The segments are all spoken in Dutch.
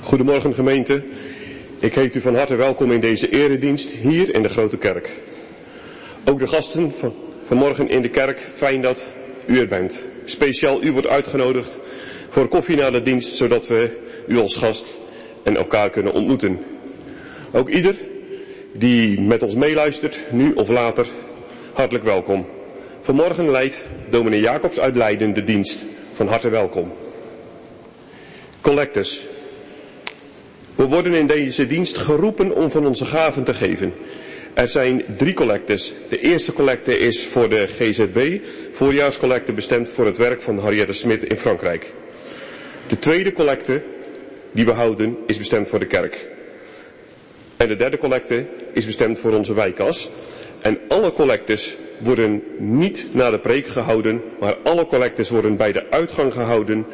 Goedemorgen gemeente. Ik heet u van harte welkom in deze eredienst hier in de Grote Kerk. Ook de gasten van vanmorgen in de kerk, fijn dat u er bent. Speciaal u wordt uitgenodigd voor koffie na de dienst, zodat we u als gast en elkaar kunnen ontmoeten. Ook ieder die met ons meeluistert, nu of later, hartelijk welkom. Vanmorgen leidt dominee Jacobs uit Leiden de dienst. Van harte welkom. Collectes. We worden in deze dienst geroepen om van onze gaven te geven. Er zijn 3 collectes. De eerste collecte is voor de GZB, voorjaarscollecte bestemd voor het werk van Henriette Smit in Frankrijk. De tweede collecte die we houden is bestemd voor de kerk. En de derde collecte is bestemd voor onze wijkkas. En alle collectes worden niet na de preek gehouden, maar alle collectes worden bij de uitgang gehouden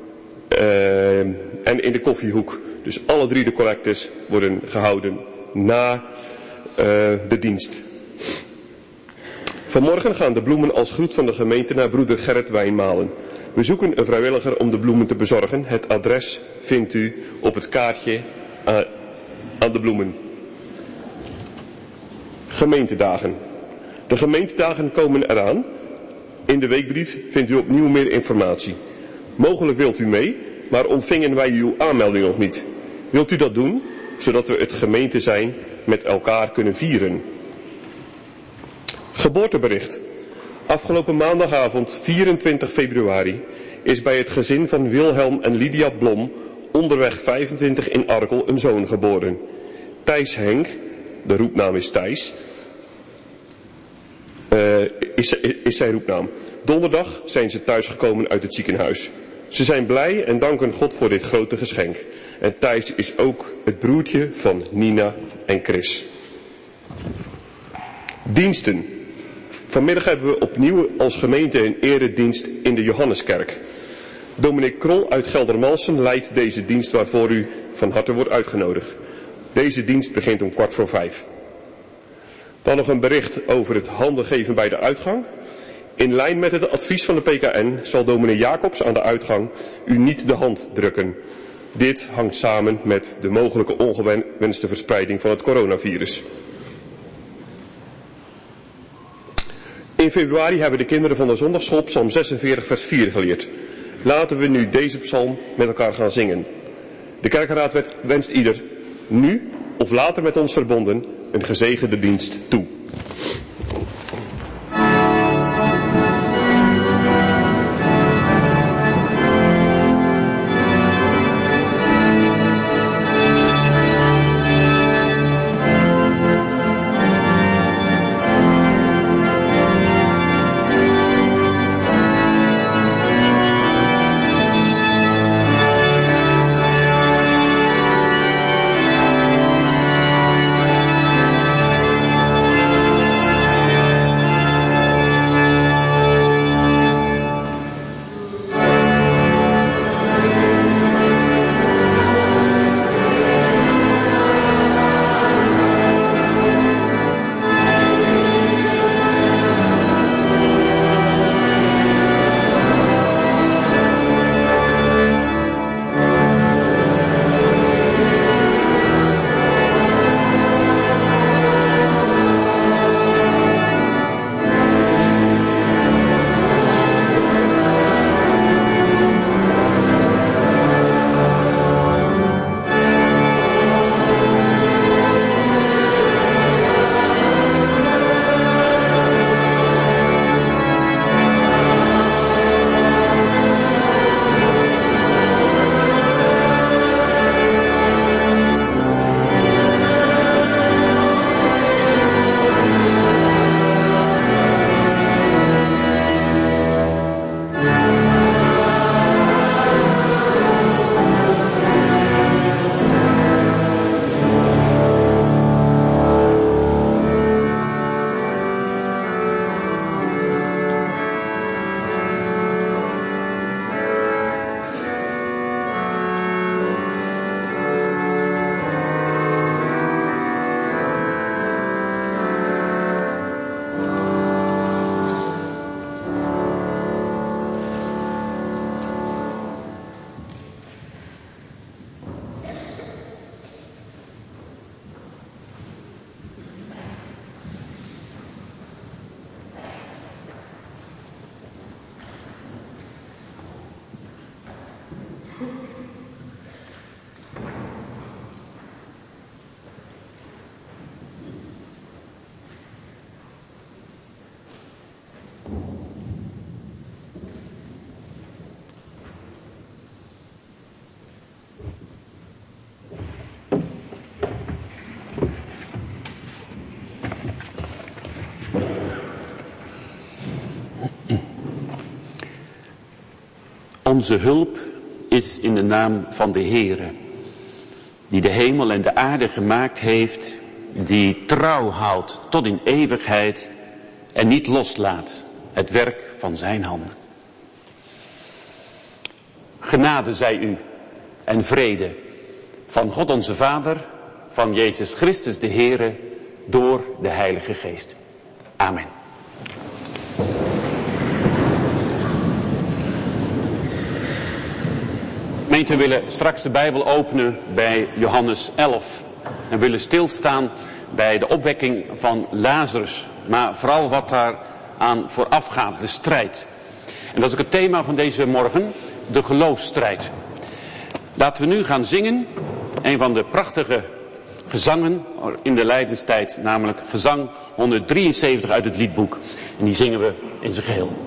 en in de koffiehoek. Dus alle 3 de collectes worden gehouden na de dienst. Vanmorgen gaan de bloemen als groet van de gemeente naar broeder Gerrit Wijnmalen. We zoeken een vrijwilliger om de bloemen te bezorgen. Het adres vindt u op het kaartje aan de bloemen. Gemeentedagen. De gemeentedagen komen eraan. In de weekbrief vindt u opnieuw meer informatie. Mogelijk wilt u mee, maar ontvingen wij uw aanmelding nog niet. Wilt u dat doen, zodat we het gemeente zijn met elkaar kunnen vieren? Geboortebericht. Afgelopen maandagavond 24 februari is bij het gezin van Wilhelm en Lydia Blom onderweg 25 in Arkel een zoon geboren. Thijs Henk, de roepnaam is Thijs, is zijn roepnaam. Donderdag zijn ze thuisgekomen uit het ziekenhuis. Ze zijn blij en danken God voor dit grote geschenk. En Thijs is ook het broertje van Nina en Chris. Diensten. Vanmiddag hebben we opnieuw als gemeente een eredienst in de Johanneskerk. Dominee Krol uit Geldermalsen leidt deze dienst waarvoor u van harte wordt uitgenodigd. Deze dienst begint om 4:15. Dan nog een bericht over het handen geven bij de uitgang. In lijn met het advies van de PKN zal dominee Jacobs aan de uitgang u niet de hand drukken. Dit hangt samen met de mogelijke ongewenste verspreiding van het coronavirus. In februari hebben de kinderen van de zondagschool Psalm 46 vers 4 geleerd. Laten we nu deze psalm met elkaar gaan zingen. De kerkenraad wenst ieder, nu of later met ons verbonden, een gezegende dienst toe. Onze hulp is in de naam van de Heere, die de hemel en de aarde gemaakt heeft, die trouw houdt tot in eeuwigheid en niet loslaat het werk van zijn handen. Genade zij u en vrede van God onze Vader, van Jezus Christus de Heere, door de Heilige Geest. Amen. Gemeente, we willen straks de Bijbel openen bij Johannes 11. En willen stilstaan bij de opwekking van Lazarus. Maar vooral wat daar aan vooraf gaat, de strijd. En dat is ook het thema van deze morgen, de geloofsstrijd. Laten we nu gaan zingen, een van de prachtige gezangen in de lijdenstijd, namelijk gezang 173 uit het liedboek. En die zingen we in zijn geheel.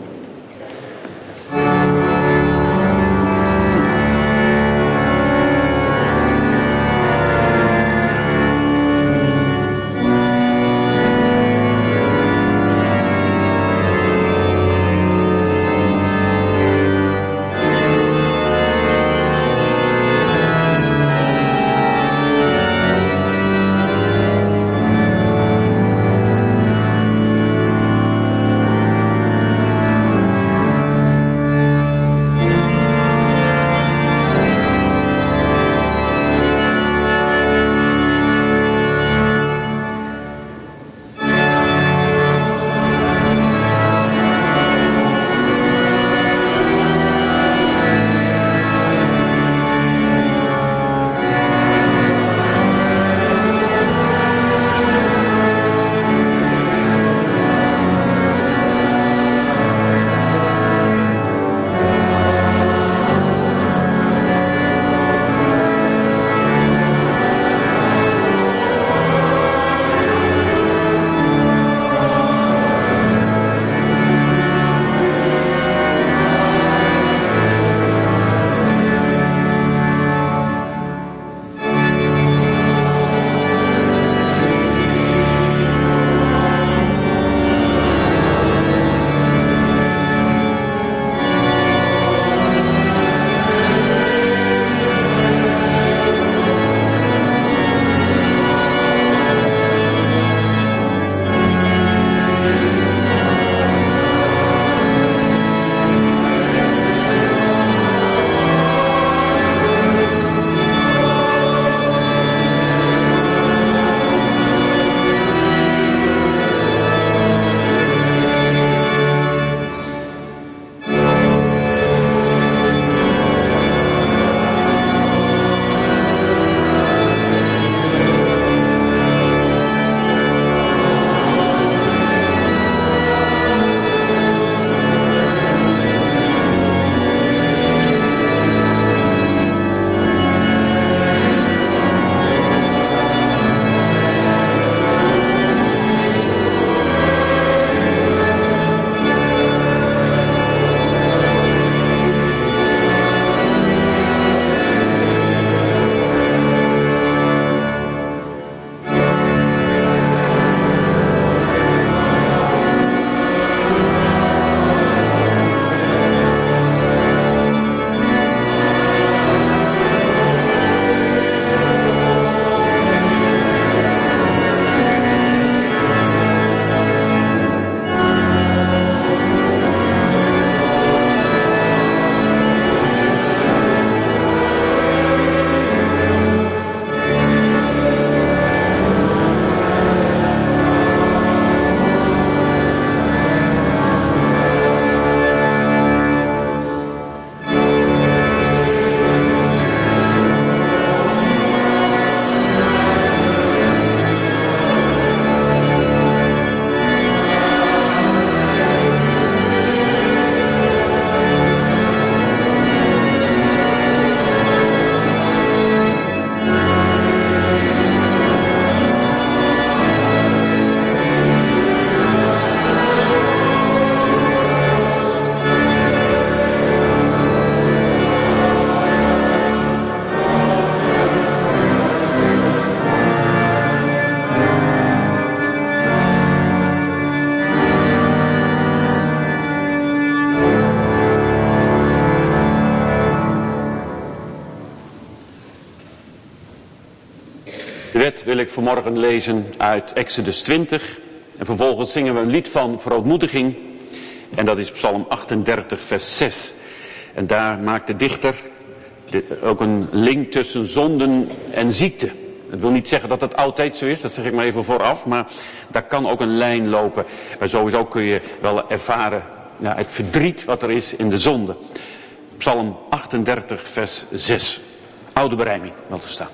De wet wil ik vanmorgen lezen uit Exodus 20. En vervolgens zingen we een lied van verootmoediging. En dat is Psalm 38 vers 6. En daar maakt de dichter ook een link tussen zonden en ziekte. Dat wil niet zeggen dat dat altijd zo is, dat zeg ik maar even vooraf. Maar daar kan ook een lijn lopen. Maar sowieso kun je wel ervaren het verdriet wat er is in de zonde. Psalm 38 vers 6. Oude berijming, wel te staan.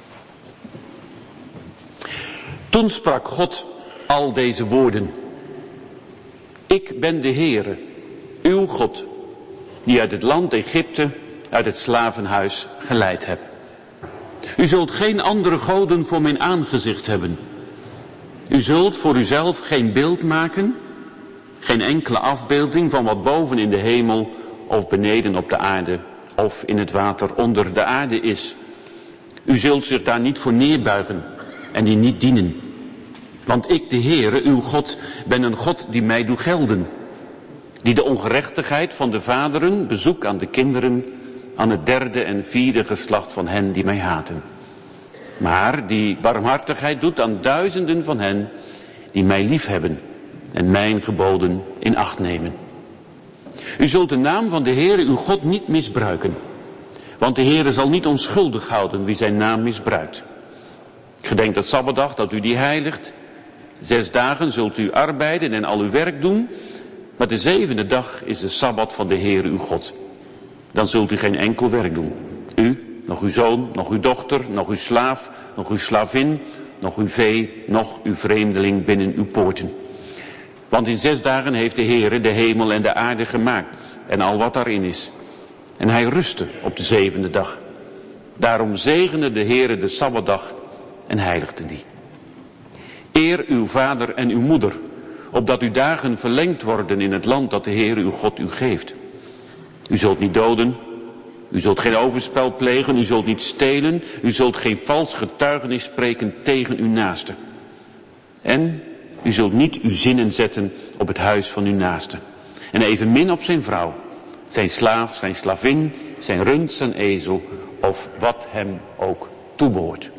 Toen sprak God al deze woorden. Ik ben de Heere, uw God, die uit het land Egypte, uit het slavenhuis geleid heb. U zult geen andere goden voor mijn aangezicht hebben. U zult voor uzelf geen beeld maken, geen enkele afbeelding van wat boven in de hemel of beneden op de aarde of in het water onder de aarde is. U zult zich daar niet voor neerbuigen en die niet dienen. Want ik, de Heere, uw God, ben een God die mij doet gelden. Die de ongerechtigheid van de vaderen bezoekt aan de kinderen, aan het derde en vierde geslacht van hen die mij haten. Maar die barmhartigheid doet aan duizenden van hen die mij liefhebben en mijn geboden in acht nemen. U zult de naam van de Heere uw God niet misbruiken. Want de Heere zal niet onschuldig houden wie zijn naam misbruikt. Gedenk de Sabbatdag dat u die heiligt. 6 dagen zult u arbeiden en al uw werk doen. Maar de 7e dag is de Sabbat van de Heere uw God. Dan zult u geen enkel werk doen. U, nog uw zoon, nog uw dochter, nog uw slaaf, nog uw slavin, nog uw vee, nog uw vreemdeling binnen uw poorten. Want in 6 dagen heeft de Heere de hemel en de aarde gemaakt en al wat daarin is. En hij rustte op de 7e dag. Daarom zegende de Heere de Sabbatdag en heiligde die. Eer uw vader en uw moeder, opdat uw dagen verlengd worden in het land dat de Heere uw God u geeft. U zult niet doden, u zult geen overspel plegen, u zult niet stelen, u zult geen vals getuigenis spreken tegen uw naaste. En u zult niet uw zinnen zetten op het huis van uw naaste. En evenmin op zijn vrouw, zijn slaaf, zijn slavin, zijn rund, zijn ezel, of wat hem ook toebehoort.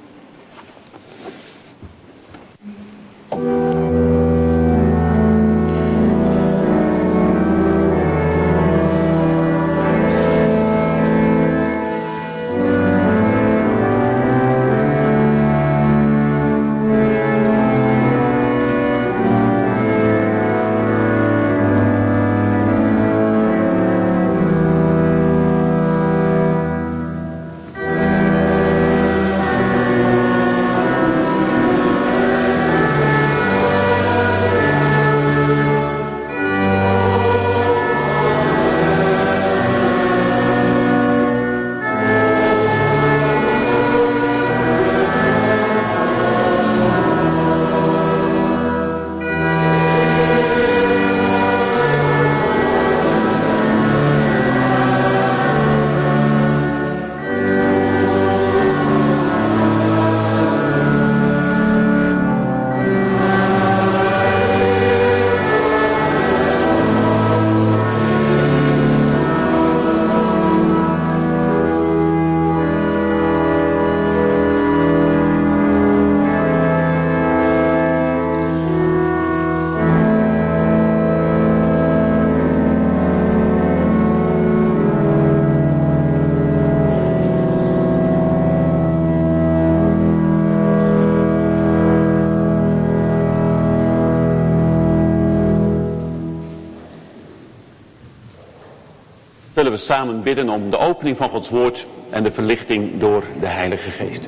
Willen we samen bidden om de opening van Gods woord en de verlichting door de Heilige Geest.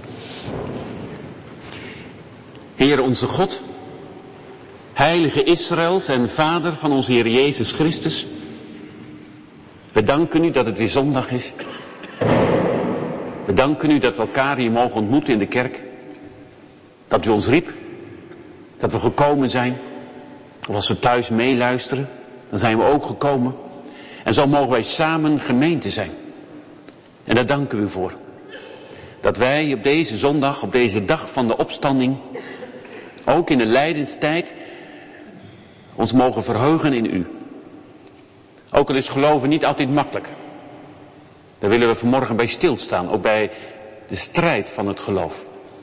Heer onze God, Heilige Israëls en Vader van onze Heer Jezus Christus. We danken u dat het weer zondag is. We danken u dat we elkaar hier mogen ontmoeten in de kerk. Dat u ons riep. Dat we gekomen zijn. Of als we thuis meeluisteren, dan zijn we ook gekomen. En zo mogen wij samen gemeente zijn. En daar danken we u voor. Dat wij op deze zondag, op deze dag van de opstanding, ook in de lijdenstijd, ons mogen verheugen in u. Ook al is geloven niet altijd makkelijk. Daar willen we vanmorgen bij stilstaan, ook bij de strijd van het geloof.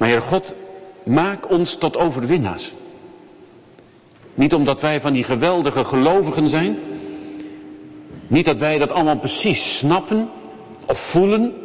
Maar Heer God, maak ons tot overwinnaars. Niet omdat wij van die geweldige gelovigen zijn. Niet dat wij dat allemaal precies snappen of voelen.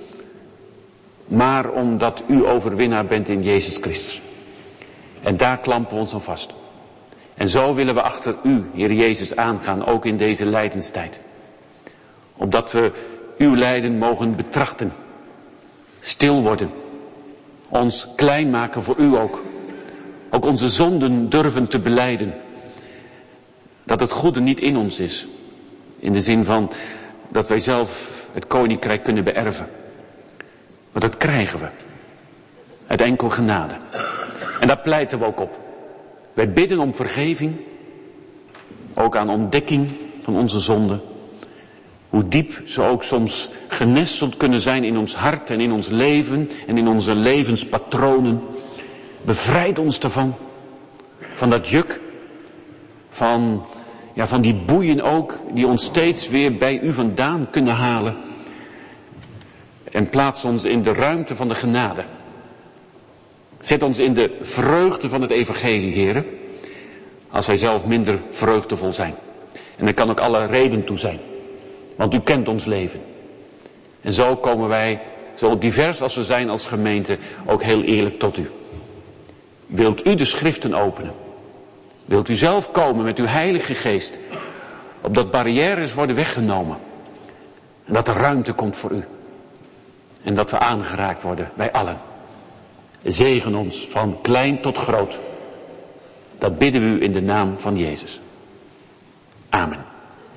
Maar omdat u overwinnaar bent in Jezus Christus. En daar klampen we ons aan vast. En zo willen we achter u, Heer Jezus, aangaan, ook in deze lijdenstijd. Opdat we uw lijden mogen betrachten. Stil worden. Ons klein maken voor u ook. Ook onze zonden durven te belijden. Dat het goede niet in ons is. In de zin van dat wij zelf het koninkrijk kunnen beërven. Maar dat krijgen we. Uit enkel genade. En daar pleiten we ook op. Wij bidden om vergeving. Ook aan ontdekking van onze zonden. Hoe diep ze ook soms genesteld kunnen zijn in ons hart en in ons leven en in onze levenspatronen. Bevrijd ons ervan. Van dat juk. Van die boeien ook die ons steeds weer bij u vandaan kunnen halen. En plaats ons in de ruimte van de genade. Zet ons in de vreugde van het evangelie, heren. Als wij zelf minder vreugdevol zijn. En er kan ook alle reden toe zijn. Want u kent ons leven. En zo komen wij, zo divers als we zijn als gemeente, ook heel eerlijk tot u. Wilt u de schriften openen? Wilt u zelf komen met uw heilige geest? Opdat barrières worden weggenomen. En dat er ruimte komt voor u. En dat we aangeraakt worden bij allen. Zegen ons van klein tot groot. Dat bidden we u in de naam van Jezus. Amen.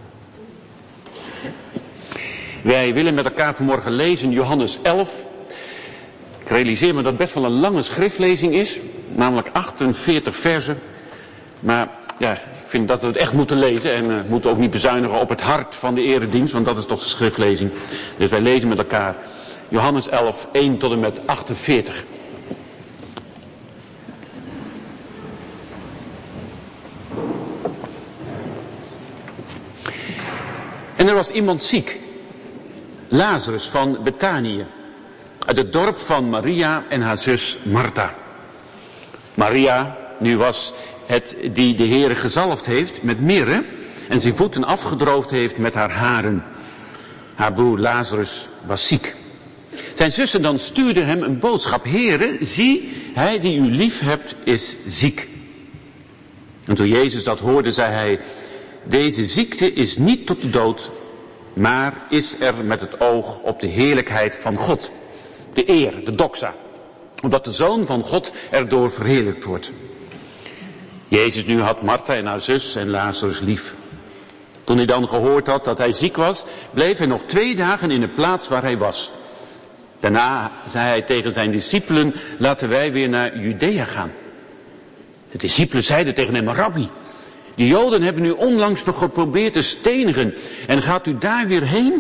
Wij willen met elkaar vanmorgen lezen Johannes 11. Ik realiseer me dat het best wel een lange schriftlezing is. Namelijk 48 versen. Maar ja, ik vind dat we het echt moeten lezen. En moeten ook niet bezuinigen op het hart van de eredienst. Want dat is toch de schriftlezing. Dus wij lezen met elkaar Johannes 11, 1 tot en met 48. En er was iemand ziek. Lazarus van Betanië. Uit het dorp van Maria en haar zus Martha. Maria, nu was het die de Heere gezalfd heeft met mirre en zijn voeten afgedroogd heeft met haar haren. Haar broer Lazarus was ziek. Zijn zussen dan stuurden hem een boodschap. Heere, zie, hij die u lief hebt is ziek. En toen Jezus dat hoorde, zei hij, deze ziekte is niet tot de dood, maar is er met het oog op de heerlijkheid van God. De eer, de doxa. Omdat de Zoon van God erdoor verheerlijkt wordt. Jezus nu had Martha en haar zus en Lazarus lief. Toen hij dan gehoord had dat hij ziek was, bleef hij nog 2 dagen in de plaats waar hij was. Daarna zei hij tegen zijn discipelen, laten wij weer naar Judea gaan. De discipelen zeiden tegen hem, Rabbi, de Joden hebben u onlangs nog geprobeerd te stenigen en gaat u daar weer heen?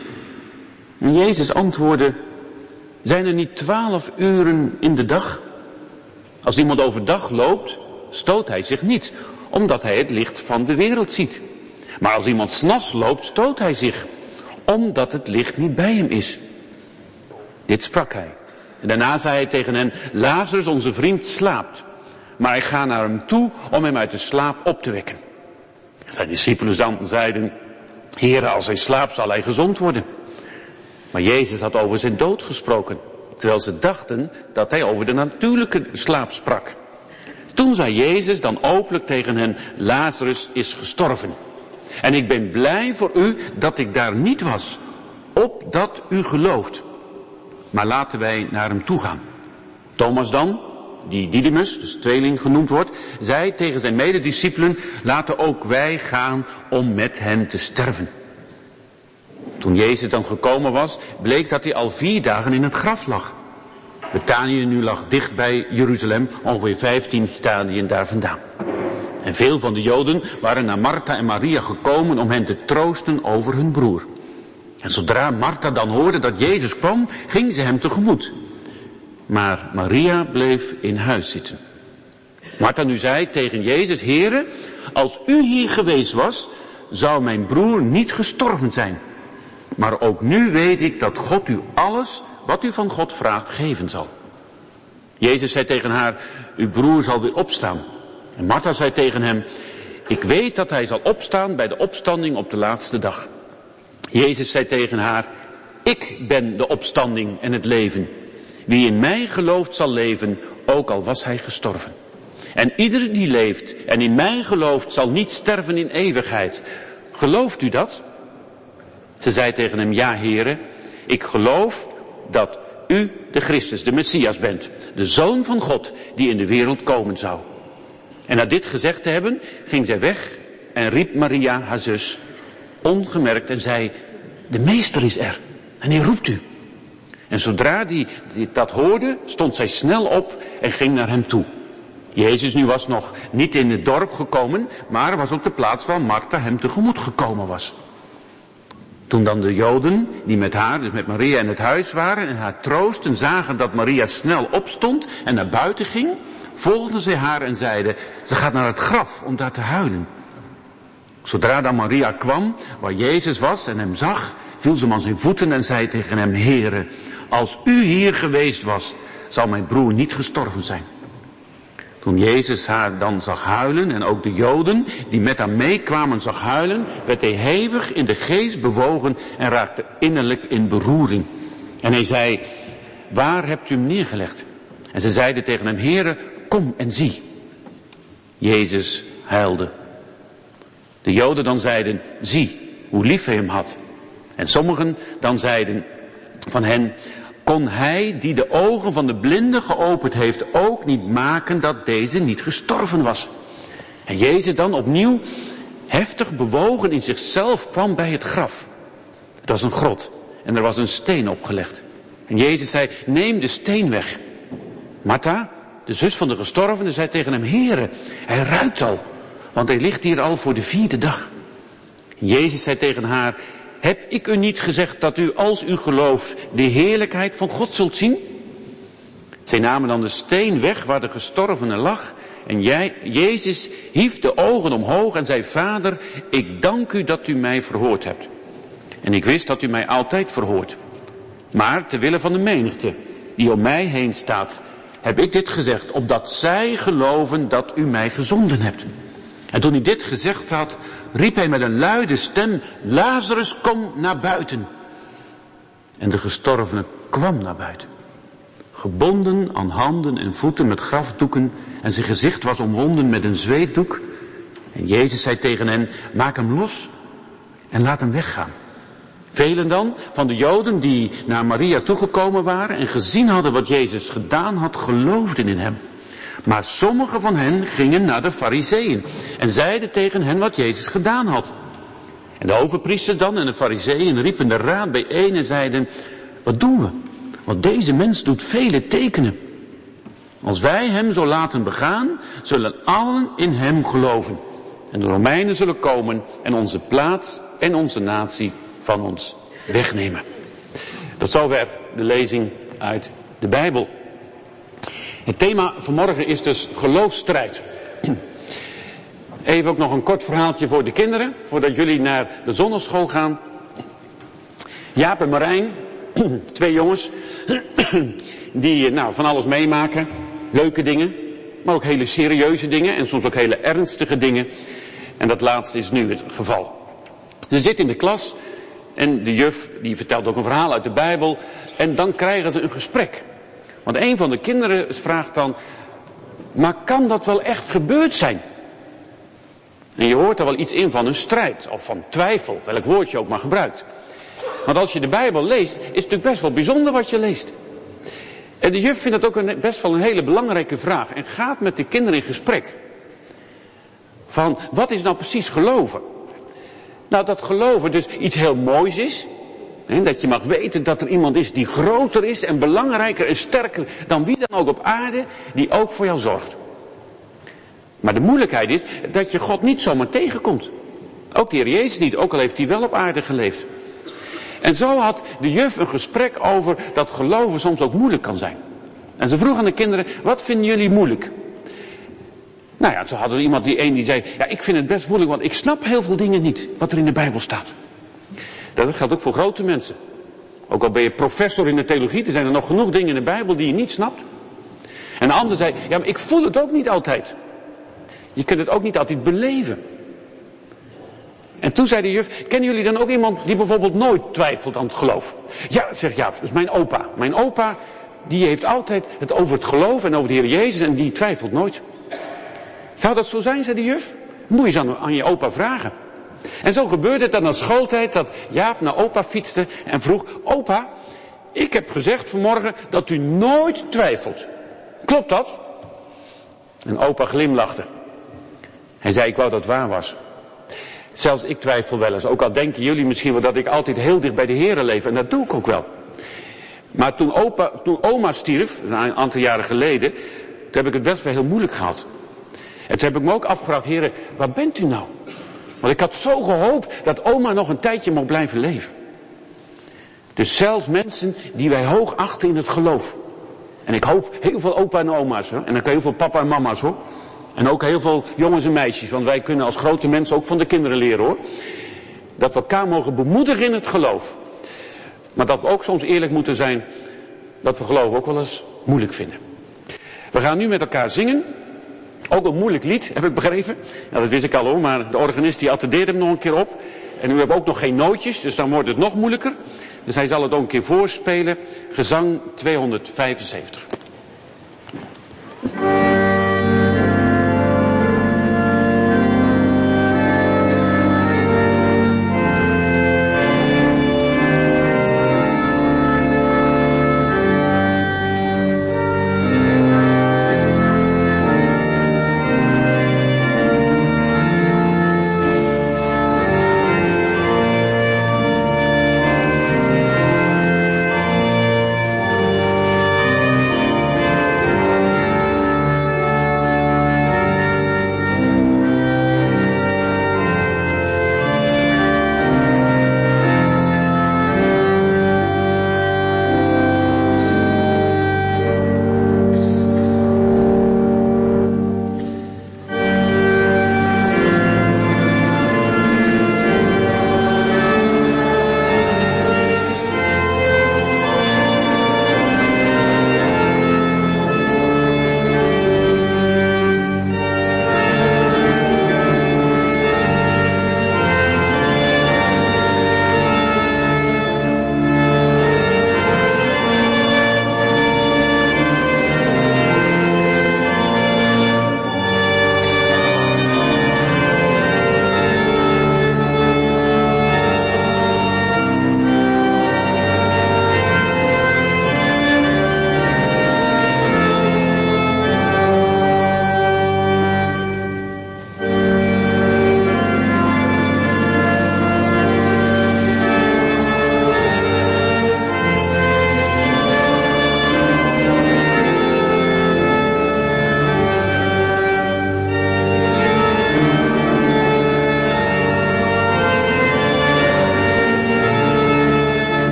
En Jezus antwoordde, zijn er niet 12 uren in de dag? Als iemand overdag loopt, stoot hij zich niet, omdat hij het licht van de wereld ziet. Maar als iemand 's nachts loopt, stoot hij zich, omdat het licht niet bij hem is. Dit sprak hij. En daarna zei hij tegen hen, Lazarus, onze vriend, slaapt. Maar ik ga naar hem toe om hem uit de slaap op te wekken. Zijn discipelen dan zeiden, Heere, als hij slaapt zal hij gezond worden. Maar Jezus had over zijn dood gesproken, terwijl ze dachten dat hij over de natuurlijke slaap sprak. Toen zei Jezus dan openlijk tegen hen, Lazarus is gestorven. En ik ben blij voor u dat ik daar niet was, opdat u gelooft. Maar laten wij naar hem toe gaan. Thomas dan, die Didymus, dus tweeling genoemd wordt, zei tegen zijn medediscipelen, laten ook wij gaan om met hem te sterven. Toen Jezus dan gekomen was, bleek dat hij al 4 dagen in het graf lag. Betanië nu lag dicht bij Jeruzalem, ongeveer 15 stadien daar vandaan. En veel van de Joden waren naar Martha en Maria gekomen om hen te troosten over hun broer. En zodra Martha dan hoorde dat Jezus kwam, ging ze hem tegemoet. Maar Maria bleef in huis zitten. Martha nu zei tegen Jezus, Heere, als u hier geweest was, zou mijn broer niet gestorven zijn. Maar ook nu weet ik dat God u alles wat u van God vraagt geven zal. Jezus zei tegen haar, uw broer zal weer opstaan. En Martha zei tegen hem, ik weet dat hij zal opstaan bij de opstanding op de laatste dag. Jezus zei tegen haar, ik ben de opstanding en het leven. Wie in mij gelooft zal leven, ook al was hij gestorven. En ieder die leeft en in mij gelooft zal niet sterven in eeuwigheid. Gelooft u dat? Ze zei tegen hem, ja Heere, ik geloof dat u de Christus, de Messias bent. De Zoon van God die in de wereld komen zou. En na dit gezegd te hebben, ging zij weg en riep Maria, haar zus, ongemerkt en zei, de meester is er en hij roept u. En zodra die dat hoorde, stond zij snel op en ging naar hem toe. Jezus nu was nog niet in het dorp gekomen, maar was op de plaats waar Martha hem tegemoet gekomen was. Toen dan de Joden, die met haar, dus met Maria in het huis waren en haar troosten, zagen dat Maria snel opstond en naar buiten ging, volgden zij haar en zeiden, ze gaat naar het graf om daar te huilen. Zodra dan Maria kwam, waar Jezus was en hem zag, viel ze hem aan zijn voeten en zei tegen hem, Heere, als u hier geweest was, zal mijn broer niet gestorven zijn. Toen Jezus haar dan zag huilen en ook de Joden die met haar meekwamen zag huilen, werd hij hevig in de geest bewogen en raakte innerlijk in beroering. En hij zei, waar hebt u hem neergelegd? En ze zeiden tegen hem, Heere, kom en zie. Jezus huilde. De Joden dan zeiden, zie hoe lief hij hem had. En sommigen dan zeiden van hen, kon hij die de ogen van de blinde geopend heeft ook niet maken dat deze niet gestorven was. En Jezus dan opnieuw heftig bewogen in zichzelf kwam bij het graf. Het was een grot en er was een steen opgelegd. En Jezus zei, neem de steen weg. Martha, de zus van de gestorvene, zei tegen hem, Heere, hij ruikt al, want hij ligt hier al voor de 4e dag. En Jezus zei tegen haar, heb ik u niet gezegd dat u, als u gelooft, de heerlijkheid van God zult zien? Zij namen dan de steen weg waar de gestorvene lag. En Jezus hief de ogen omhoog en zei, Vader, ik dank u dat u mij verhoord hebt. En ik wist dat u mij altijd verhoort. Maar ter wille van de menigte die om mij heen staat, heb ik dit gezegd, opdat zij geloven dat u mij gezonden hebt. En toen hij dit gezegd had, riep hij met een luide stem, Lazarus, kom naar buiten. En de gestorvene kwam naar buiten. Gebonden aan handen en voeten met grafdoeken en zijn gezicht was omwonden met een zweetdoek. En Jezus zei tegen hen, maak hem los en laat hem weggaan. Velen dan van de Joden die naar Maria toegekomen waren en gezien hadden wat Jezus gedaan had, geloofden in hem. Maar sommigen van hen gingen naar de Farizeeën en zeiden tegen hen wat Jezus gedaan had. En de overpriesters dan en de Farizeeën riepen de raad bijeen en zeiden, wat doen we? Want deze mens doet vele tekenen. Als wij hem zo laten begaan, zullen allen in hem geloven. En de Romeinen zullen komen en onze plaats en onze natie van ons wegnemen. Tot zover de lezing uit de Bijbel. Het thema vanmorgen is dus geloofsstrijd. Even ook nog een kort verhaaltje voor de kinderen, voordat jullie naar de zonneschool gaan. Jaap en Marijn, 2 jongens, die van alles meemaken. Leuke dingen, maar ook hele serieuze dingen en soms ook hele ernstige dingen. En dat laatste is nu het geval. Ze zitten in de klas en de juf die vertelt ook een verhaal uit de Bijbel. En dan krijgen ze een gesprek. Want een van de kinderen vraagt dan, maar kan dat wel echt gebeurd zijn? En je hoort er wel iets in van een strijd of van twijfel, welk woord je ook maar gebruikt. Want als je de Bijbel leest, is het natuurlijk best wel bijzonder wat je leest. En de juf vindt dat ook best wel een hele belangrijke vraag en gaat met de kinderen in gesprek. Van, wat is nou precies geloven? Nou, dat geloven dus iets heel moois is. Hè, dat je mag weten dat er iemand is die groter is en belangrijker en sterker dan wie dan ook op aarde, die ook voor jou zorgt. Maar de moeilijkheid is dat je God niet zomaar tegenkomt. Ook de Heer Jezus niet, ook al heeft hij wel op aarde geleefd. En zo had de juf een gesprek over dat geloven soms ook moeilijk kan zijn. En ze vroeg aan de kinderen, wat vinden jullie moeilijk? Nou ja, ze hadden iemand die zei, ja, ik vind het best moeilijk, want ik snap heel veel dingen niet, wat er in de Bijbel staat. Dat geldt ook voor grote mensen. Ook al ben je professor in de theologie, er zijn er nog genoeg dingen in de Bijbel die je niet snapt. En de ander zei, ja, maar ik voel het ook niet altijd. Je kunt het ook niet altijd beleven. En toen zei de juf, kennen jullie dan ook iemand die bijvoorbeeld nooit twijfelt aan het geloof? Ja, zegt Jaap, dat is mijn opa. Mijn opa, die heeft altijd het over het geloof en over de Heer Jezus en die twijfelt nooit. Zou dat zo zijn, zei de juf? Moet je eens aan je opa vragen. En zo gebeurde het dan aan schooltijd dat Jaap naar opa fietste en vroeg, opa, ik heb gezegd vanmorgen dat u nooit twijfelt. Klopt dat? En opa glimlachte. Hij zei, ik wou dat het waar was. Zelfs ik twijfel wel eens, ook al denken jullie misschien wel dat ik altijd heel dicht bij de Heere leef. En dat doe ik ook wel. Maar toen oma stierf, een aantal jaren geleden, toen heb ik het best wel heel moeilijk gehad. En toen heb ik me ook afgevraagd, Heere, waar bent u nou? Want ik had zo gehoopt dat oma nog een tijdje mocht blijven leven. Dus zelfs mensen die wij hoog achten in het geloof. En ik hoop heel veel opa en oma's, hoor. En ook heel veel papa en mama's, hoor. En ook heel veel jongens en meisjes, want wij kunnen als grote mensen ook van de kinderen leren, hoor. Dat we elkaar mogen bemoedigen in het geloof. Maar dat we ook soms eerlijk moeten zijn, dat we geloof ook wel eens moeilijk vinden. We gaan nu met elkaar zingen. Ook een moeilijk lied, heb ik begrepen. Ja, dat wist ik al, hoor, maar de organist die attendeert hem nog een keer op. En u hebt ook nog geen nootjes, dus dan wordt het nog moeilijker. Dus hij zal het ook een keer voorspelen. Gezang 275.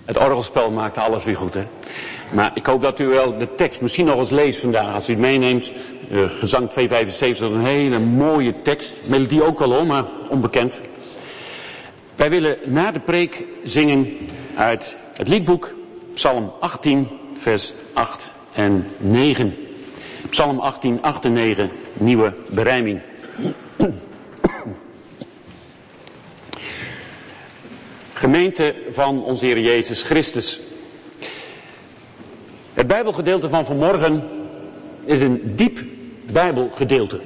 Het orgelspel maakt alles weer goed, hè. Maar ik hoop dat u wel de tekst misschien nog eens leest vandaag. Als u het meeneemt, gezang 275, dat is een hele mooie tekst. Melodie ook wel hoor, maar onbekend. Wij willen na de preek zingen uit het liedboek Psalm 18, vers 8 en 9. Psalm 18, 8 en 9, nieuwe berijming. Gemeente van onze Heer Jezus Christus. Het Bijbelgedeelte van vanmorgen is een diep Bijbelgedeelte.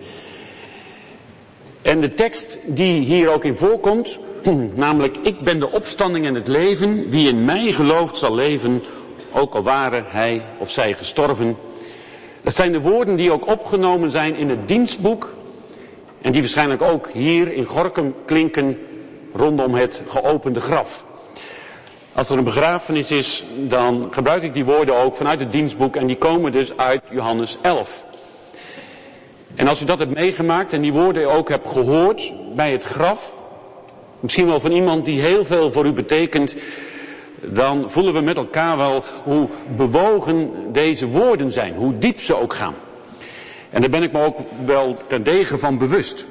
En de tekst die hier ook in voorkomt, namelijk ik ben de opstanding en het leven, wie in mij gelooft zal leven, ook al waren hij of zij gestorven. Dat zijn de woorden die ook opgenomen zijn in het dienstboek en die waarschijnlijk ook hier in Gorinchem klinken rondom het geopende graf. Als er een begrafenis is, dan gebruik ik die woorden ook vanuit het dienstboek en die komen dus uit Johannes 11. En als u dat hebt meegemaakt en die woorden ook hebt gehoord bij het graf, misschien wel van iemand die heel veel voor u betekent, dan voelen we met elkaar wel hoe bewogen deze woorden zijn, hoe diep ze ook gaan. En daar ben ik me ook wel terdege van bewust.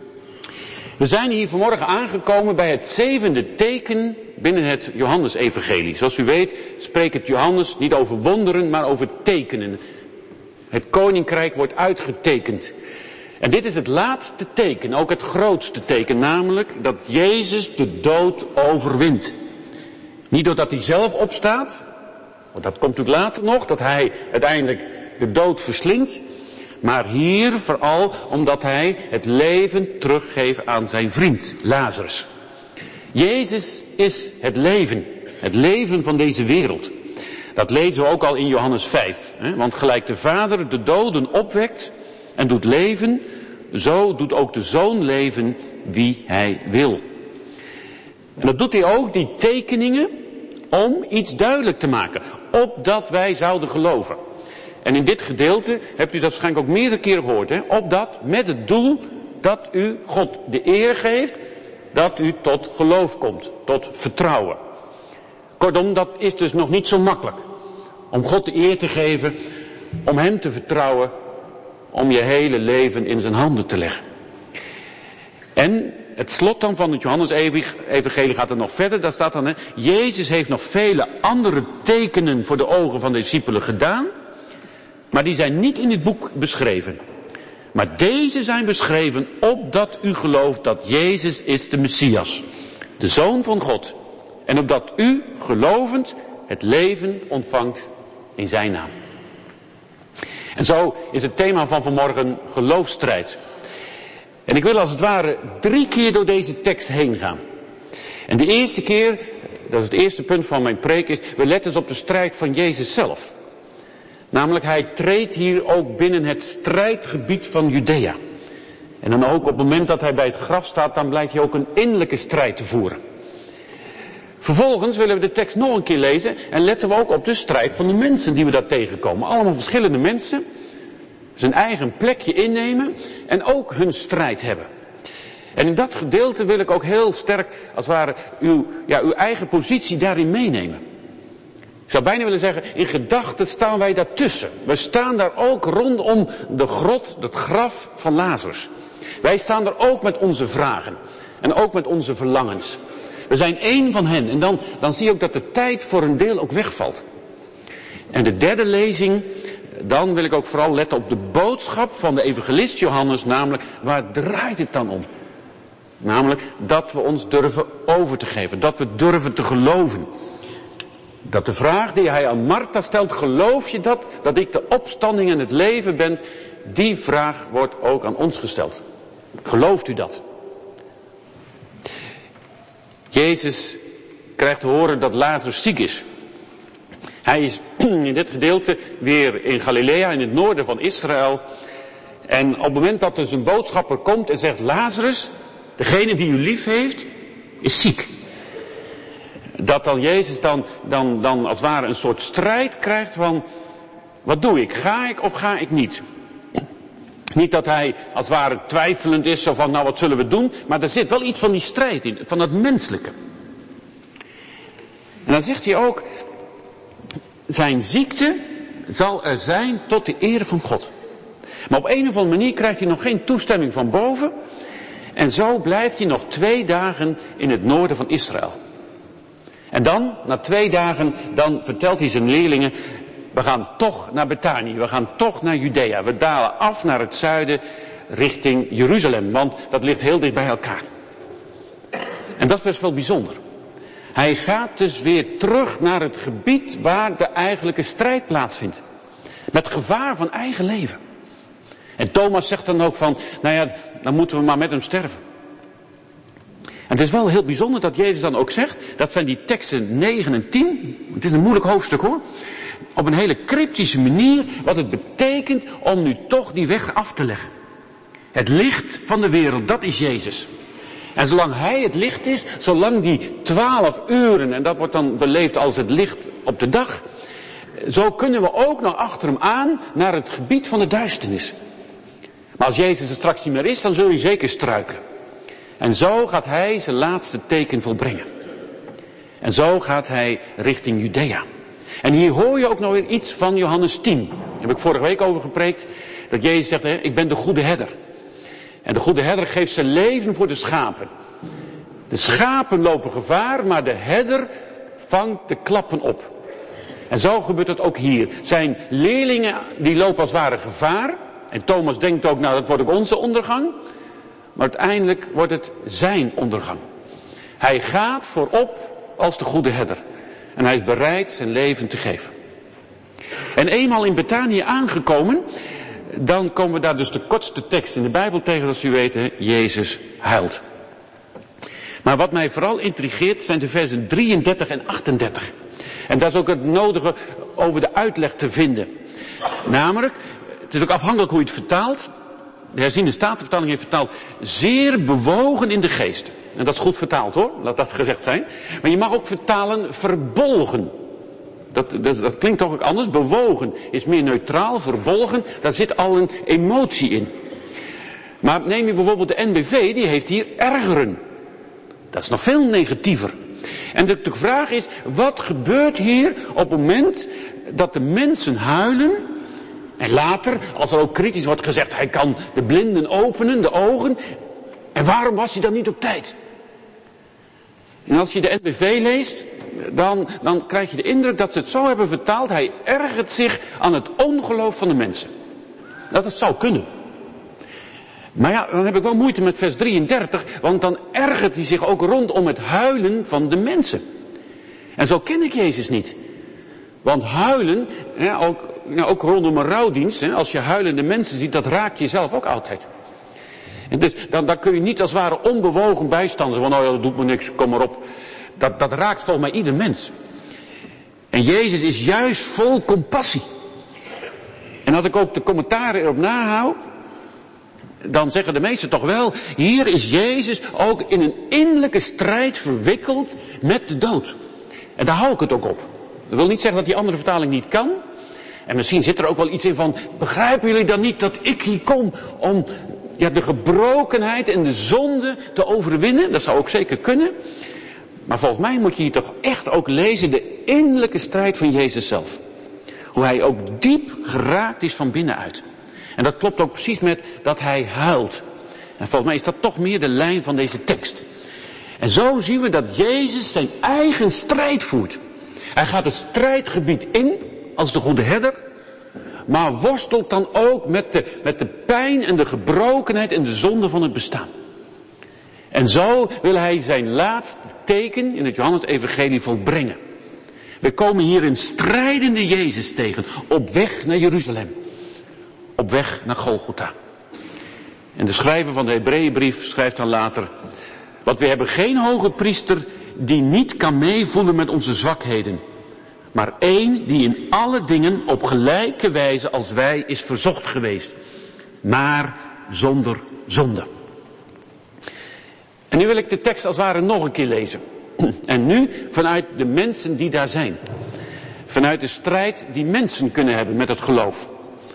We zijn hier vanmorgen aangekomen bij het 7e teken binnen het Johannesevangelie. Zoals u weet spreekt het Johannes niet over wonderen, maar over tekenen. Het koninkrijk wordt uitgetekend. En dit is het laatste teken, ook het grootste teken, namelijk dat Jezus de dood overwint. Niet doordat hij zelf opstaat, want dat komt natuurlijk later nog, dat hij uiteindelijk de dood verslindt. Maar hier vooral omdat hij het leven teruggeeft aan zijn vriend, Lazarus. Jezus is het leven van deze wereld. Dat lezen we ook al in Johannes 5. Want gelijk de Vader de doden opwekt en doet leven, zo doet ook de Zoon leven wie hij wil. En dat doet hij ook, die tekeningen, om iets duidelijk te maken, opdat wij zouden geloven. En in dit gedeelte hebt u dat waarschijnlijk ook meerdere keren gehoord, hè? Opdat, met het doel dat u God de eer geeft, dat u tot geloof komt, tot vertrouwen. Kortom, dat is dus nog niet zo makkelijk. Om God de eer te geven, om hem te vertrouwen, om je hele leven in zijn handen te leggen. En het slot dan van het Johannes-evangelie gaat er nog verder, daar staat dan, hè, Jezus heeft nog vele andere tekenen voor de ogen van de discipelen gedaan, maar die zijn niet in dit boek beschreven. Maar deze zijn beschreven opdat u gelooft dat Jezus is de Messias, de Zoon van God. En opdat u, gelovend, het leven ontvangt in zijn naam. En zo is het thema van vanmorgen geloofsstrijd. En ik wil als het ware 3 keer door deze tekst heen gaan. En de eerste keer, dat is het eerste punt van mijn preek, is, we letten eens op de strijd van Jezus zelf. Namelijk, hij treedt hier ook binnen het strijdgebied van Judea. En dan ook op het moment dat hij bij het graf staat, dan blijkt hij ook een innerlijke strijd te voeren. Vervolgens willen we de tekst nog een keer lezen en letten we ook op de strijd van de mensen die we daar tegenkomen. Allemaal verschillende mensen, zijn eigen plekje innemen en ook hun strijd hebben. En in dat gedeelte wil ik ook heel sterk, als het ware, uw eigen positie daarin meenemen. Ik zou bijna willen zeggen, in gedachten staan wij daartussen. We staan daar ook rondom de grot, het graf van Lazarus. Wij staan er ook met onze vragen en ook met onze verlangens. We zijn één van hen en dan zie je ook dat de tijd voor een deel ook wegvalt. En de derde lezing, dan wil ik ook vooral letten op de boodschap van de evangelist Johannes, namelijk, waar draait het dan om? Namelijk dat we ons durven over te geven, dat we durven te geloven. Dat de vraag die hij aan Martha stelt, geloof je dat ik de opstanding en het leven ben, die vraag wordt ook aan ons gesteld. Gelooft u dat? Jezus krijgt te horen dat Lazarus ziek is. Hij is in dit gedeelte weer in Galilea, in het noorden van Israël. En op het moment dat er zijn boodschapper komt en zegt, Lazarus, degene die u lief heeft, is ziek. Dat dan Jezus dan als het ware een soort strijd krijgt van, wat doe ik? Ga ik of ga ik niet? Niet dat hij als het ware twijfelend is, zo van, nou wat zullen we doen? Maar er zit wel iets van die strijd in, van het menselijke. En dan zegt hij ook, zijn ziekte zal er zijn tot de eer van God. Maar op een of andere manier krijgt hij nog geen toestemming van boven. En zo blijft hij nog 2 dagen in het noorden van Israël. En dan, na 2 dagen, dan vertelt hij zijn leerlingen, we gaan toch naar Betanië, we gaan toch naar Judea. We dalen af naar het zuiden richting Jeruzalem, want dat ligt heel dicht bij elkaar. En dat is best wel bijzonder. Hij gaat dus weer terug naar het gebied waar de eigenlijke strijd plaatsvindt. Met gevaar van eigen leven. En Thomas zegt dan ook van, nou ja, dan moeten we maar met hem sterven. En het is wel heel bijzonder dat Jezus dan ook zegt, dat zijn die teksten 9 en 10, het is een moeilijk hoofdstuk hoor, op een hele cryptische manier wat het betekent om nu toch die weg af te leggen. Het licht van de wereld, dat is Jezus. En zolang hij het licht is, zolang die 12 uren, en dat wordt dan beleefd als het licht op de dag, zo kunnen we ook nog achter hem aan naar het gebied van de duisternis. Maar als Jezus er straks niet meer is, dan zul je zeker struikelen. En zo gaat hij zijn laatste teken volbrengen. En zo gaat hij richting Judea. En hier hoor je ook nog weer iets van Johannes 10. Daar heb ik vorige week over gepreekt. Dat Jezus zegt, ik ben de goede herder. En de goede herder geeft zijn leven voor de schapen. De schapen lopen gevaar, maar de herder vangt de klappen op. En zo gebeurt het ook hier. Zijn leerlingen, die lopen als het ware gevaar. En Thomas denkt ook, nou dat wordt ook onze ondergang. Maar uiteindelijk wordt het zijn ondergang. Hij gaat voorop als de goede herder. En hij is bereid zijn leven te geven. En eenmaal in Betanië aangekomen, dan komen we daar dus de kortste tekst in de Bijbel tegen, zoals u weet, Jezus huilt. Maar wat mij vooral intrigeert zijn de versen 33 en 38. En dat is ook het nodige over de uitleg te vinden. Namelijk, het is ook afhankelijk hoe je het vertaalt. De herziende statenvertaling heeft vertaald, zeer bewogen in de geest. En dat is goed vertaald hoor, laat dat gezegd zijn. Maar je mag ook vertalen verbolgen. Dat klinkt toch ook anders. Bewogen is meer neutraal, verbolgen, daar zit al een emotie in. Maar neem je bijvoorbeeld de NBV, die heeft hier ergeren. Dat is nog veel negatiever. En de vraag is, wat gebeurt hier op het moment dat de mensen huilen? En later, als er ook kritisch wordt gezegd, hij kan de blinden openen, de ogen. En waarom was hij dan niet op tijd? En als je de NBV leest, dan krijg je de indruk dat ze het zo hebben vertaald, hij ergert zich aan het ongeloof van de mensen. Dat het zou kunnen. Maar ja, dan heb ik wel moeite met vers 33, want dan ergert hij zich ook rondom het huilen van de mensen. En zo ken ik Jezus niet. Want huilen, ook rondom een rouwdienst, als je huilende mensen ziet, dat raakt jezelf ook altijd. En dus dan kun je niet als het ware onbewogen bijstanden, van oh ja, dat doet me niks, kom maar op. Dat raakt volgens mij ieder mens. En Jezus is juist vol compassie. En als ik ook de commentaren erop nahoud, dan zeggen de meesten toch wel, hier is Jezus ook in een innerlijke strijd verwikkeld met de dood. En daar hou ik het ook op. Dat wil niet zeggen dat die andere vertaling niet kan. En misschien zit er ook wel iets in van, begrijpen jullie dan niet dat ik hier kom om de gebrokenheid en de zonde te overwinnen? Dat zou ook zeker kunnen. Maar volgens mij moet je hier toch echt ook lezen de innerlijke strijd van Jezus zelf. Hoe hij ook diep geraakt is van binnenuit. En dat klopt ook precies met dat hij huilt. En volgens mij is dat toch meer de lijn van deze tekst. En zo zien we dat Jezus zijn eigen strijd voert. Hij gaat het strijdgebied in als de goede herder. Maar worstelt dan ook met de pijn en de gebrokenheid en de zonde van het bestaan. En zo wil hij zijn laatste teken in het Johannes-evangelie volbrengen. We komen hier een strijdende Jezus tegen, op weg naar Jeruzalem. Op weg naar Golgotha. En de schrijver van de Hebreeënbrief schrijft dan later, want we hebben geen hoge priester die niet kan meevoelen met onze zwakheden. Maar één die in alle dingen op gelijke wijze als wij is verzocht geweest. Maar zonder zonde. En nu wil ik de tekst als het ware nog een keer lezen. En nu vanuit de mensen die daar zijn. Vanuit de strijd die mensen kunnen hebben met het geloof.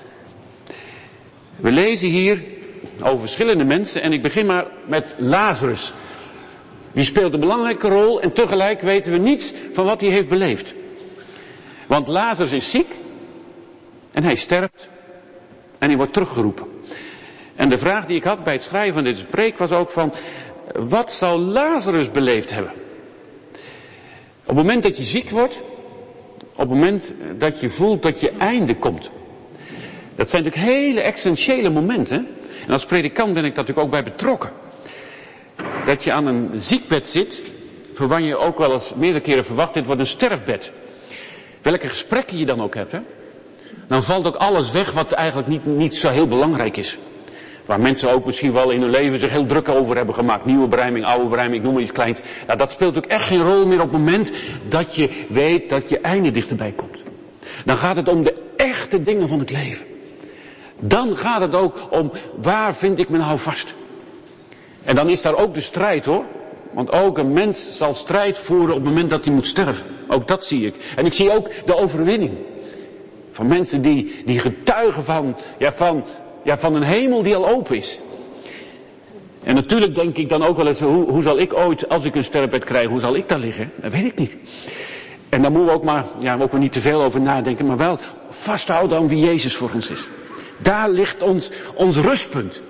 We lezen hier over verschillende mensen en ik begin maar met Lazarus. Die speelt een belangrijke rol en tegelijk weten we niets van wat hij heeft beleefd. Want Lazarus is ziek en hij sterft en hij wordt teruggeroepen. En de vraag die ik had bij het schrijven van deze preek was ook van, wat zou Lazarus beleefd hebben? Op het moment dat je ziek wordt, op het moment dat je voelt dat je einde komt. Dat zijn natuurlijk hele essentiële momenten. En als predikant ben ik daar natuurlijk ook bij betrokken. Dat je aan een ziekbed zit, waarvan je ook wel eens meerdere keren verwacht, dit wordt een sterfbed. Welke gesprekken je dan ook hebt, hè? Dan valt ook alles weg wat eigenlijk niet zo heel belangrijk is. Waar mensen ook misschien wel in hun leven zich heel druk over hebben gemaakt. Nieuwe berijming, oude berijming, ik noem maar iets kleins. Nou, dat speelt ook echt geen rol meer op het moment dat je weet dat je einde dichterbij komt. Dan gaat het om de echte dingen van het leven. Dan gaat het ook om, waar vind ik me nou vast? En dan is daar ook de strijd, hoor. Want ook een mens zal strijd voeren op het moment dat hij moet sterven. Ook dat zie ik. En ik zie ook de overwinning. Van mensen die getuigen van een hemel die al open is. En natuurlijk denk ik dan ook wel eens, hoe zal ik ooit, als ik een sterfbed krijg, hoe zal ik daar liggen? Dat weet ik niet. En daar moeten we ook maar niet te veel over nadenken, maar wel vasthouden aan wie Jezus voor ons is. Daar ligt ons rustpunt.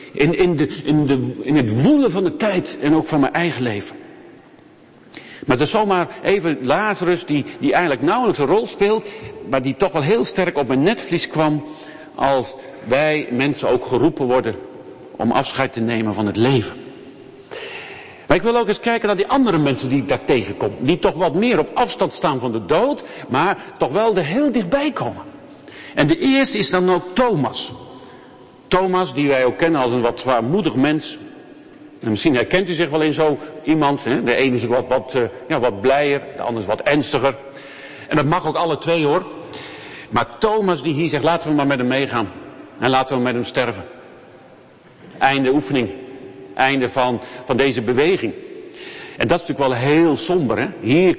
In het woelen van de tijd en ook van mijn eigen leven. Maar het is zomaar even Lazarus die eigenlijk nauwelijks een rol speelt, maar die toch wel heel sterk op mijn netvlies kwam als wij mensen ook geroepen worden om afscheid te nemen van het leven. Maar ik wil ook eens kijken naar die andere mensen die ik daar tegenkom. Die toch wat meer op afstand staan van de dood, maar toch wel er heel dichtbij komen. En de eerste is dan ook Thomas. Thomas, die wij ook kennen als een wat zwaarmoedig mens. En misschien herkent u zich wel in zo iemand. Hè? De ene is wat blijer, de ander is wat ernstiger. En dat mag ook alle twee, hoor. Maar Thomas die hier zegt, laten we maar met hem meegaan. En laten we met hem sterven. Einde oefening. Einde van deze beweging. En dat is natuurlijk wel heel somber, hè. Hier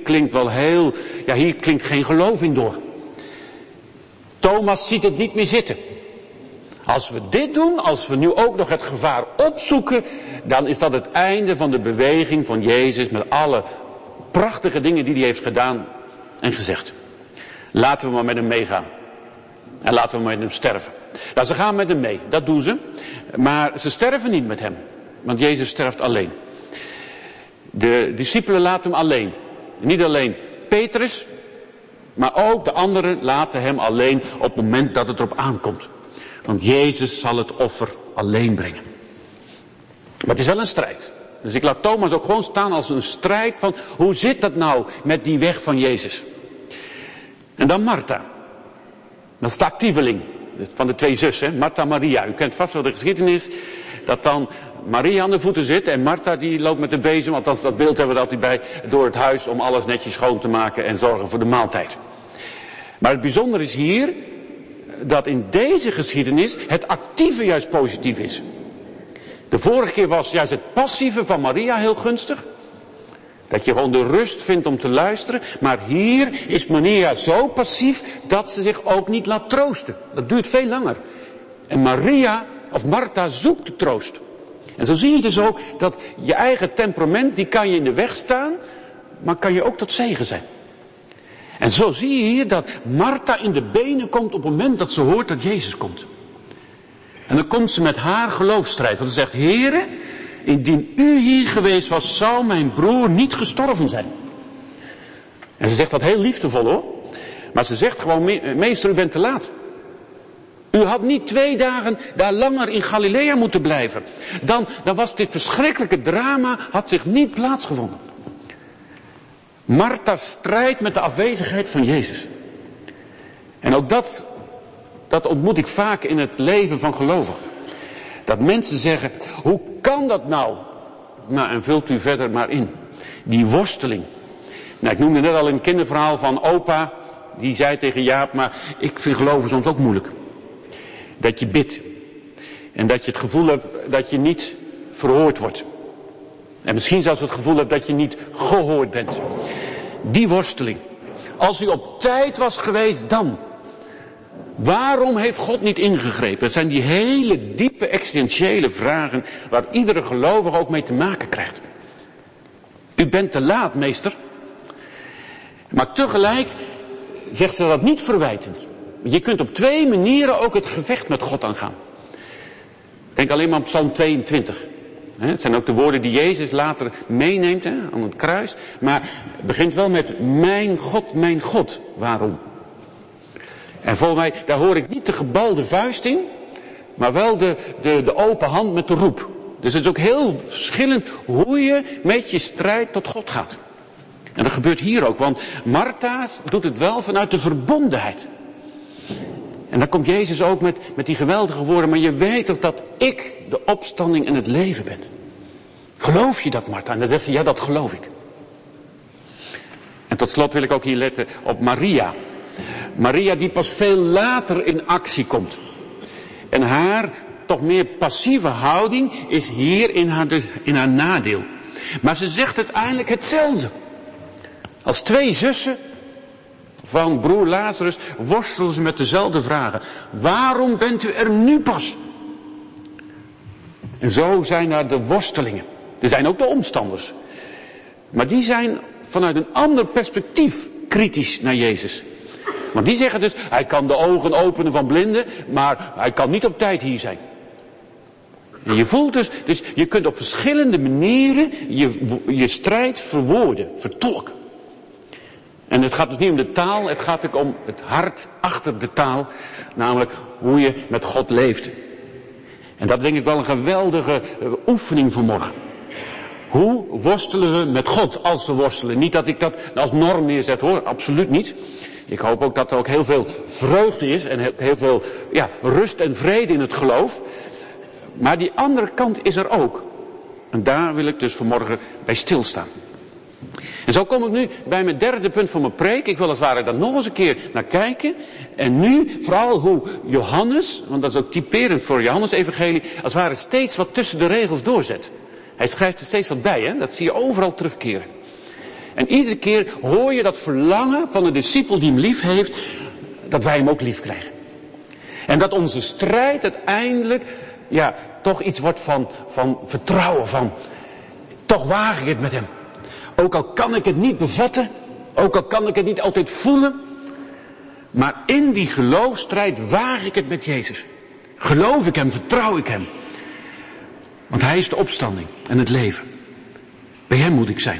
klinkt geen geloof in door. Thomas ziet het niet meer zitten. Als we dit doen, als we nu ook nog het gevaar opzoeken, dan is dat het einde van de beweging van Jezus met alle prachtige dingen die hij heeft gedaan en gezegd. Laten we maar met hem meegaan. En laten we met hem sterven. Nou, ze gaan met hem mee, dat doen ze. Maar ze sterven niet met hem. Want Jezus sterft alleen. De discipelen laten hem alleen. Niet alleen Petrus, maar ook de anderen laten hem alleen op het moment dat het erop aankomt. Want Jezus zal het offer alleen brengen. Maar het is wel een strijd. Dus ik laat Thomas ook gewoon staan als een strijd van, hoe zit dat nou met die weg van Jezus? En dan Martha. Dat is de actieveling van de twee zussen, Martha en Maria. U kent vast wel de geschiedenis, dat dan Maria aan de voeten zit en Martha die loopt met de bezem, althans dat beeld hebben we er altijd bij, door het huis om alles netjes schoon te maken en zorgen voor de maaltijd. Maar het bijzondere is hier, dat in deze geschiedenis het actieve juist positief is. De vorige keer was juist het passieve van Maria heel gunstig. Dat je gewoon de rust vindt om te luisteren. Maar hier is Maria zo passief dat ze zich ook niet laat troosten. Dat duurt veel langer. En Martha zoekt de troost. En zo zie je dus ook dat je eigen temperament, die kan je in de weg staan, maar kan je ook tot zegen zijn. En zo zie je hier dat Martha in de benen komt op het moment dat ze hoort dat Jezus komt. En dan komt ze met haar geloofsstrijd. Want ze zegt, Heere, indien u hier geweest was, zou mijn broer niet gestorven zijn. En ze zegt dat heel liefdevol, hoor. Maar ze zegt gewoon, meester, u bent te laat. U had niet 2 dagen daar langer in Galilea moeten blijven. Dan was dit verschrikkelijke drama, had zich niet plaatsgevonden. Martha strijdt met de afwezigheid van Jezus. En ook dat ontmoet ik vaak in het leven van gelovigen. Dat mensen zeggen, hoe kan dat nou? Nou, en vult u verder maar in. Die worsteling. Nou, ik noemde net al een kinderverhaal van opa. Die zei tegen Jaap, maar ik vind geloven soms ook moeilijk. Dat je bidt. En dat je het gevoel hebt dat je niet verhoord wordt. En misschien zelfs het gevoel hebt dat je niet gehoord bent. Die worsteling. Als u op tijd was geweest dan. Waarom heeft God niet ingegrepen? Het zijn die hele diepe existentiële vragen waar iedere gelovige ook mee te maken krijgt. U bent te laat, meester. Maar tegelijk zegt ze dat niet verwijtend. Je kunt op 2 manieren ook het gevecht met God aangaan. Denk alleen maar op Psalm 22. Het zijn ook de woorden die Jezus later meeneemt aan het kruis. Maar het begint wel met mijn God, waarom? En volgens mij, daar hoor ik niet de gebalde vuist in, maar wel de open hand met de roep. Dus het is ook heel verschillend hoe je met je strijd tot God gaat. En dat gebeurt hier ook, want Martha doet het wel vanuit de verbondenheid. En dan komt Jezus ook met die geweldige woorden, maar je weet toch dat ik de opstanding en het leven ben. Geloof je dat, Martha? En dan zegt ze, ja, dat geloof ik. En tot slot wil ik ook hier letten op Maria. Maria die pas veel later in actie komt. En haar toch meer passieve houding is hier in haar nadeel. Maar ze zegt uiteindelijk hetzelfde. Als 2 zussen van broer Lazarus worstelen ze met dezelfde vragen. Waarom bent u er nu pas? En zo zijn er de worstelingen. Er zijn ook de omstanders. Maar die zijn vanuit een ander perspectief kritisch naar Jezus. Want die zeggen dus, hij kan de ogen openen van blinden, maar hij kan niet op tijd hier zijn. En je voelt dus je kunt op verschillende manieren je strijd verwoorden, vertolken. En het gaat dus niet om de taal, het gaat ook om het hart achter de taal. Namelijk hoe je met God leeft. En dat denk ik wel een geweldige oefening vanmorgen. Hoe worstelen we met God als we worstelen? Niet dat ik dat als norm neerzet hoor, absoluut niet. Ik hoop ook dat er ook heel veel vreugde is en heel veel rust en vrede in het geloof. Maar die andere kant is er ook. En daar wil ik dus vanmorgen bij stilstaan. En zo kom ik nu bij mijn 3e punt van mijn preek. Ik wil als het ware daar nog eens een keer naar kijken. En nu vooral hoe Johannes, want dat is ook typerend voor Johannes evangelie, als het ware steeds wat tussen de regels doorzet. Hij schrijft er steeds wat bij, hè? Dat zie je overal terugkeren. En iedere keer hoor je dat verlangen van een discipel die hem lief heeft, dat wij hem ook lief krijgen. En dat onze strijd uiteindelijk, toch iets wordt van vertrouwen, van toch waag ik het met hem. Ook al kan ik het niet bevatten, ook al kan ik het niet altijd voelen, maar in die geloofstrijd waag ik het met Jezus. Geloof ik hem, vertrouw ik hem. Want hij is de opstanding en het leven. Bij hem moet ik zijn.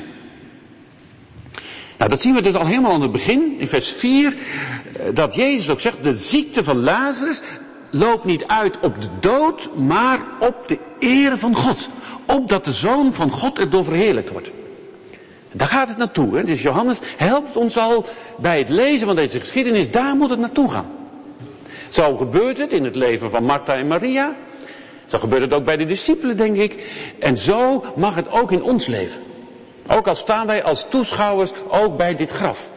Nou, dat zien we dus al helemaal aan het begin, in vers 4, dat Jezus ook zegt, de ziekte van Lazarus loopt niet uit op de dood, maar op de eer van God. Opdat de Zoon van God erdoor verheerlijkt wordt. Daar gaat het naartoe, hè? Dus Johannes helpt ons al bij het lezen van deze geschiedenis, daar moet het naartoe gaan. Zo gebeurt het in het leven van Martha en Maria. Zo gebeurt het ook bij de discipelen, denk ik. En zo mag het ook in ons leven. Ook al staan wij als toeschouwers ook bij dit graf.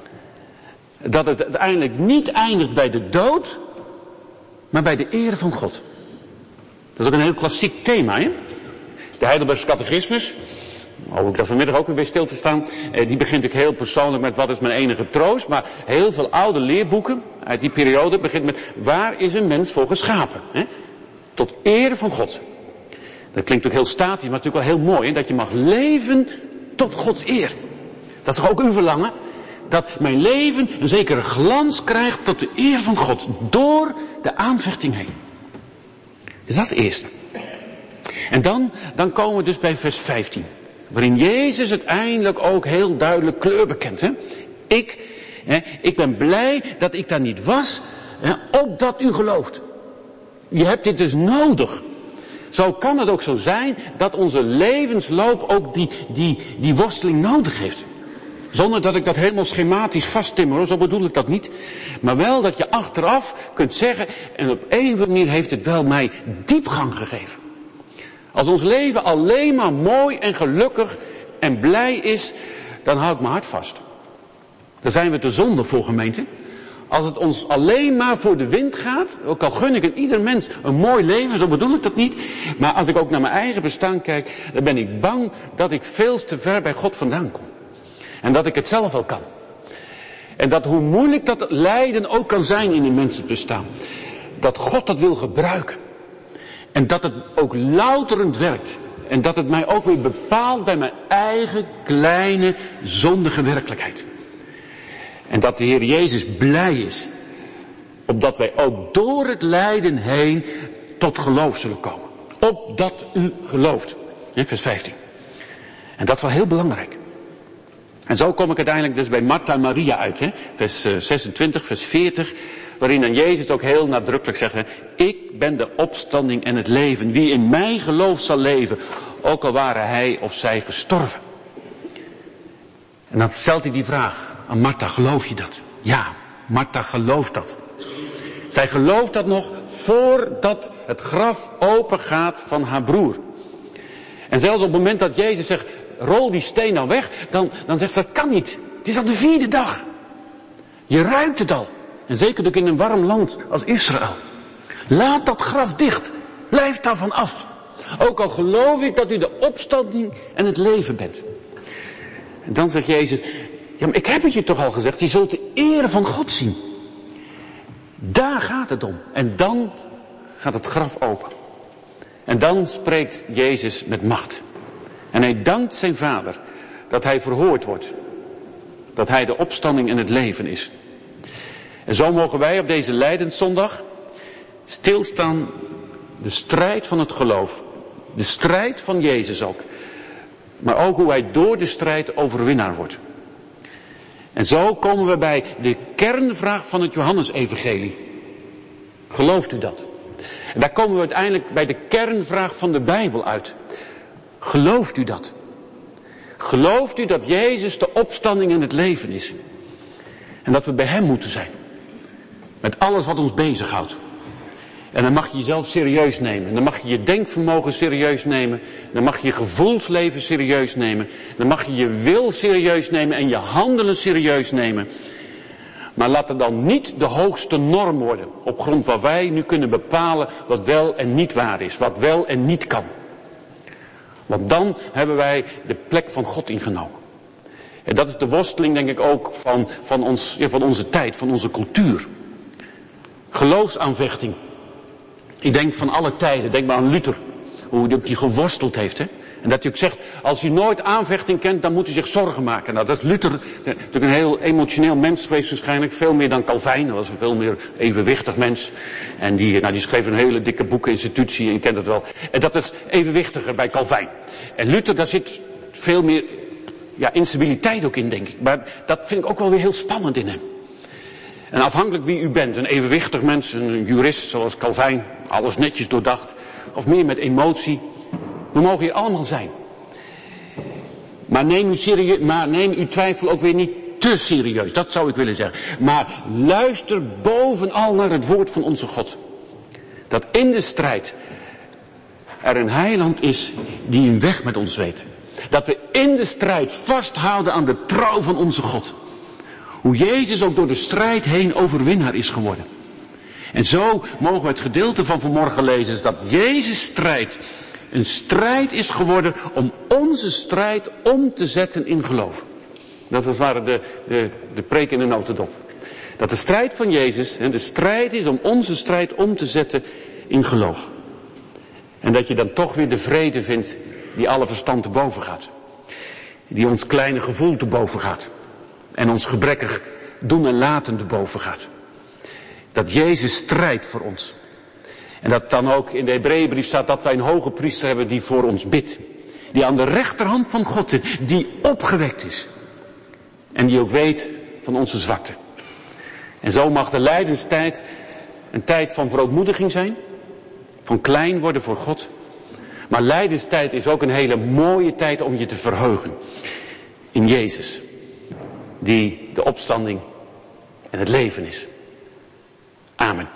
Dat het uiteindelijk niet eindigt bij de dood, maar bij de eer van God. Dat is ook een heel klassiek thema, hè? De Heidelbergse catechismus, hoop ik daar vanmiddag ook weer bij stil te staan, die begint ook heel persoonlijk met wat is mijn enige troost, maar heel veel oude leerboeken uit die periode begint met waar is een mens voor geschapen, hè? Tot eer van God. Dat klinkt ook heel statisch, maar natuurlijk wel heel mooi, hè? Dat je mag leven tot Gods eer. Dat is toch ook uw verlangen? Dat mijn leven een zekere glans krijgt tot de eer van God. Door de aanvechting heen. Dus dat is het eerste. En dan komen we dus bij vers 15. Waarin Jezus uiteindelijk ook heel duidelijk kleur bekent. Hè? Ik ben blij dat ik daar niet was, opdat u gelooft. Je hebt dit dus nodig. Zo kan het ook zo zijn dat onze levensloop ook die worsteling nodig heeft. Zonder dat ik dat helemaal schematisch vasttimmer, zo bedoel ik dat niet. Maar wel dat je achteraf kunt zeggen, en op een of andere manier heeft het wel mij diepgang gegeven. Als ons leven alleen maar mooi en gelukkig en blij is, dan hou ik mijn hart vast. Daar zijn we te zonde voor, gemeente. Als het ons alleen maar voor de wind gaat, ook al gun ik ieder mens een mooi leven, zo bedoel ik dat niet. Maar als ik ook naar mijn eigen bestaan kijk, dan ben ik bang dat ik veel te ver bij God vandaan kom. En dat ik het zelf wel kan. En dat hoe moeilijk dat lijden ook kan zijn in een mensenbestaan, dat God dat wil gebruiken. En dat het ook louterend werkt. En dat het mij ook weer bepaalt bij mijn eigen kleine zondige werkelijkheid. En dat de Heer Jezus blij is. Opdat wij ook door het lijden heen tot geloof zullen komen. Opdat u gelooft. Vers 15. En dat is wel heel belangrijk. En zo kom ik uiteindelijk dus bij Martha en Maria uit. Vers 26, vers 40. Waarin dan Jezus ook heel nadrukkelijk zegt. Ik ben de opstanding en het leven. Wie in mij gelooft zal leven. Ook al waren hij of zij gestorven. En dan stelt hij die vraag aan Martha. Geloof je dat? Ja, Martha gelooft dat. Zij gelooft dat nog voordat het graf open gaat van haar broer. En zelfs op het moment dat Jezus zegt, rol die steen nou weg, dan zegt ze, dat kan niet. Het is al de 4e dag. Je ruikt het al. En zeker ook in een warm land als Israël. Laat dat graf dicht. Blijf daarvan af. Ook al geloof ik dat u de opstanding en het leven bent. En dan zegt Jezus, ja, maar ik heb het je toch al gezegd, je zult de eer van God zien. Daar gaat het om. En dan gaat het graf open. En dan spreekt Jezus met macht. En hij dankt zijn Vader dat hij verhoord wordt. Dat hij de opstanding en het leven is. En zo mogen wij op deze Lijdenszondag stilstaan. De strijd van het geloof. De strijd van Jezus ook. Maar ook hoe hij door de strijd overwinnaar wordt. En zo komen we bij de kernvraag van het Johannesevangelie. Gelooft u dat? En daar komen we uiteindelijk bij de kernvraag van de Bijbel uit. Gelooft u dat? Gelooft u dat Jezus de opstanding en het leven is? En dat we bij hem moeten zijn. Met alles wat ons bezighoudt. En dan mag je jezelf serieus nemen. En dan mag je je denkvermogen serieus nemen. Dan mag je je gevoelsleven serieus nemen. Dan mag je je wil serieus nemen en je handelen serieus nemen. Maar laat het dan niet de hoogste norm worden. Op grond waar wij nu kunnen bepalen wat wel en niet waar is. Wat wel en niet kan. Want dan hebben wij de plek van God ingenomen. En dat is de worsteling denk ik ook van onze tijd, van onze cultuur. Geloofsaanvechting. Ik denk van alle tijden, denk maar aan Luther. Hoe hij geworsteld heeft. Hè? En dat hij ook zegt, als u nooit aanvechting kent, dan moet u zich zorgen maken. Nou, dat is Luther, natuurlijk een heel emotioneel mens geweest waarschijnlijk. Veel meer dan Calvijn, dat was een veel meer evenwichtig mens. En die schreef een hele dikke boekeninstitutie, en je kent het wel. En dat is evenwichtiger bij Calvijn. En Luther, daar zit veel meer instabiliteit ook in, denk ik. Maar dat vind ik ook wel weer heel spannend in hem. En afhankelijk wie u bent, een evenwichtig mens, een jurist zoals Calvijn, alles netjes doordacht, of meer met emotie. We mogen hier allemaal zijn. Maar neem uw twijfel ook weer niet te serieus, dat zou ik willen zeggen. Maar luister bovenal naar het woord van onze God. Dat in de strijd er een heiland is die een weg met ons weet. Dat we in de strijd vasthouden aan de trouw van onze God. Hoe Jezus ook door de strijd heen overwinnaar is geworden. En zo mogen we het gedeelte van vanmorgen lezen, dat Jezus' strijd een strijd is geworden om onze strijd om te zetten in geloof. Dat is als het ware de preek in de notendop. Dat de strijd van Jezus, de strijd is om onze strijd om te zetten in geloof. En dat je dan toch weer de vrede vindt die alle verstand te boven gaat. Die ons kleine gevoel te boven gaat. En ons gebrekkig doen en laten te boven gaat. Dat Jezus strijdt voor ons. En dat dan ook in de Hebreeënbrief staat dat wij een hoge priester hebben die voor ons bidt. Die aan de rechterhand van God zit. Die opgewekt is. En die ook weet van onze zwakte. En zo mag de lijdenstijd een tijd van verootmoediging zijn. Van klein worden voor God. Maar lijdenstijd is ook een hele mooie tijd om je te verheugen. In Jezus. Die de opstanding en het leven is. Amen.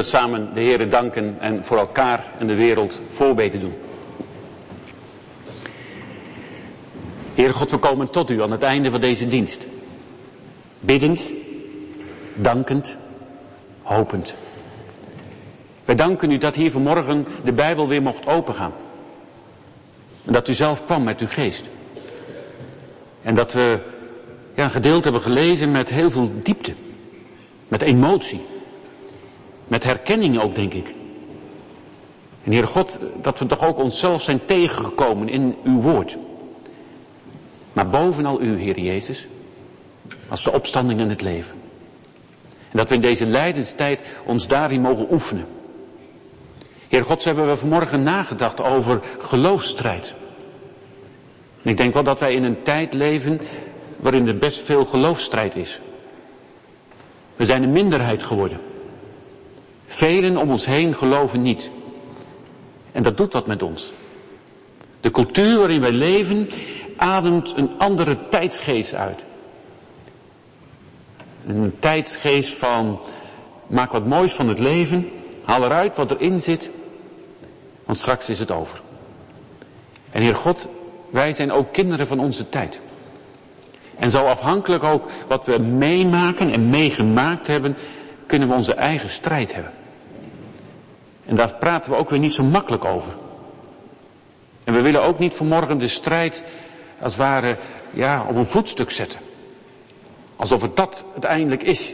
samen de Heere danken en voor elkaar en de wereld voorbeden doen. Heere God, we komen tot u aan het einde van deze dienst. Biddend, dankend, hopend. Wij danken u dat hier vanmorgen de Bijbel weer mocht opengaan. En dat u zelf kwam met uw geest. En dat we een gedeelte hebben gelezen met heel veel diepte. Met emotie. Met herkenning ook, denk ik. En Heere God, dat we toch ook onszelf zijn tegengekomen in uw woord. Maar bovenal u, Heer Jezus, als de opstanding en het leven. En dat we in deze lijdenstijd ons daarin mogen oefenen. Heer God, zo hebben we vanmorgen nagedacht over geloofsstrijd. En ik denk wel dat wij in een tijd leven waarin er best veel geloofsstrijd is. We zijn een minderheid geworden. Velen om ons heen geloven niet. En dat doet wat met ons. De cultuur waarin wij leven ademt een andere tijdsgeest uit. Een tijdsgeest van maak wat moois van het leven, haal eruit wat erin zit, want straks is het over. En Heer God, wij zijn ook kinderen van onze tijd. En zo afhankelijk ook wat we meemaken en meegemaakt hebben, kunnen we onze eigen strijd hebben. En daar praten we ook weer niet zo makkelijk over. En we willen ook niet vanmorgen de strijd als het ware op een voetstuk zetten. Alsof het dat uiteindelijk is.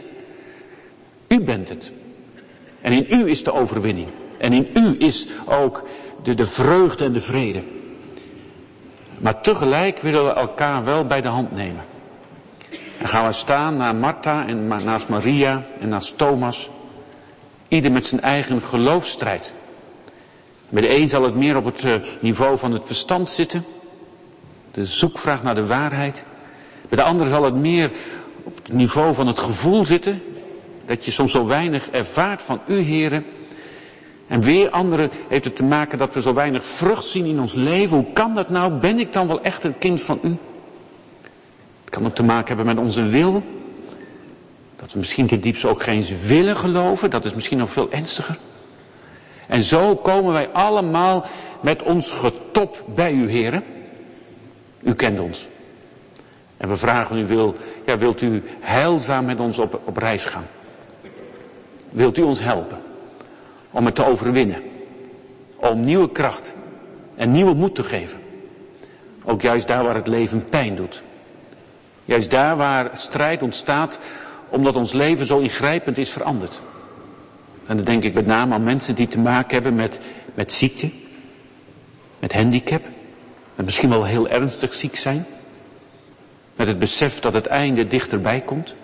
U bent het. En in u is de overwinning. En in u is ook de vreugde en de vrede. Maar tegelijk willen we elkaar wel bij de hand nemen. En gaan we staan naar Martha en naast Maria en naast Thomas. Ieder met zijn eigen geloofsstrijd. Bij de een zal het meer op het niveau van het verstand zitten. De zoekvraag naar de waarheid. Bij de andere zal het meer op het niveau van het gevoel zitten. Dat je soms zo weinig ervaart van u, Heere. En weer anderen heeft het te maken dat we zo weinig vrucht zien in ons leven. Hoe kan dat nou? Ben ik dan wel echt een kind van u? Het kan ook te maken hebben met onze wil. Dat we misschien ten diepste ook geen eens willen geloven. Dat is misschien nog veel ernstiger. En zo komen wij allemaal met ons getop bij u, Heere. U kent ons. En we vragen u, wilt u heilzaam met ons op reis gaan? Wilt u ons helpen? Om het te overwinnen. Om nieuwe kracht en nieuwe moed te geven. Ook juist daar waar het leven pijn doet. Juist daar waar strijd ontstaat omdat ons leven zo ingrijpend is veranderd. En dan denk ik met name aan mensen die te maken hebben met ziekte. Met handicap. Met misschien wel heel ernstig ziek zijn. Met het besef dat het einde dichterbij komt.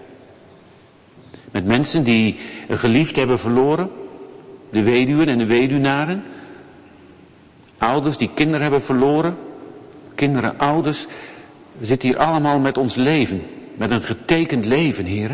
Met mensen die een geliefde hebben verloren. De weduwen en de weduwnaren. Ouders die kinderen hebben verloren. Kinderen, ouders. We zitten hier allemaal met ons leven. Met een getekend leven, heren.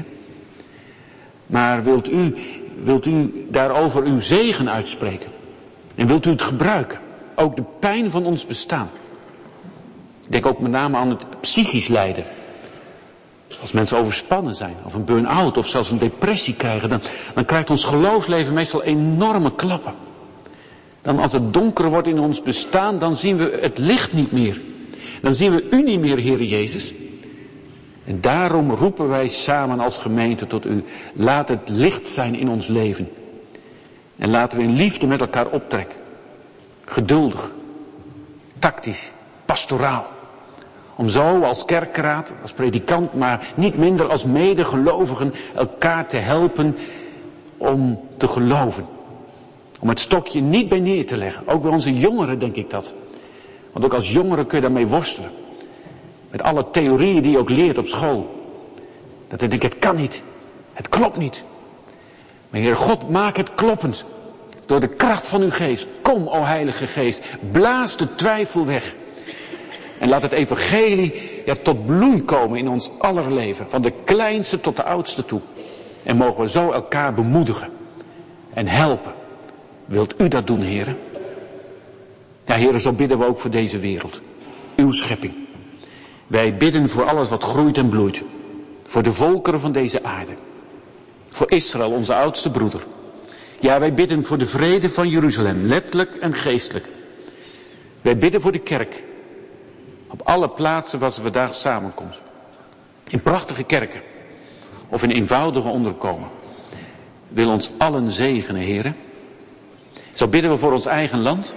Maar wilt u daarover uw zegen uitspreken? En wilt u het gebruiken? Ook de pijn van ons bestaan. Ik denk ook met name aan het psychisch lijden. Als mensen overspannen zijn, of een burn-out, of zelfs een depressie krijgen, dan krijgt ons geloofsleven meestal enorme klappen. Dan als het donker wordt in ons bestaan, dan zien we het licht niet meer. Dan zien we u niet meer, Heere Jezus. En daarom roepen wij samen als gemeente tot u. Laat het licht zijn in ons leven. En laten we in liefde met elkaar optrekken. Geduldig, tactisch, pastoraal. Om zo als kerkraad, als predikant, maar niet minder als medegelovigen elkaar te helpen om te geloven. Om het stokje niet bij neer te leggen. Ook bij onze jongeren denk ik dat. Want ook als jongeren kun je daarmee worstelen. Met alle theorieën die je ook leert op school. Dat ik denk, het kan niet. Het klopt niet. Maar Heer God, maak het kloppend. Door de kracht van uw geest. Kom, o Heilige Geest. Blaas de twijfel weg. En laat het evangelie tot bloei komen in ons aller leven. Van de kleinste tot de oudste toe. En mogen we zo elkaar bemoedigen. En helpen. Wilt u dat doen, heren? Ja, heren, zo bidden we ook voor deze wereld. Uw schepping. Wij bidden voor alles wat groeit en bloeit. Voor de volkeren van deze aarde. Voor Israël, onze oudste broeder. Ja, wij bidden voor de vrede van Jeruzalem, letterlijk en geestelijk. Wij bidden voor de kerk. Op alle plaatsen waar ze vandaag samenkomt. In prachtige kerken. Of in eenvoudige onderkomen. Wil ons allen zegenen, heren. Zo bidden we voor ons eigen land.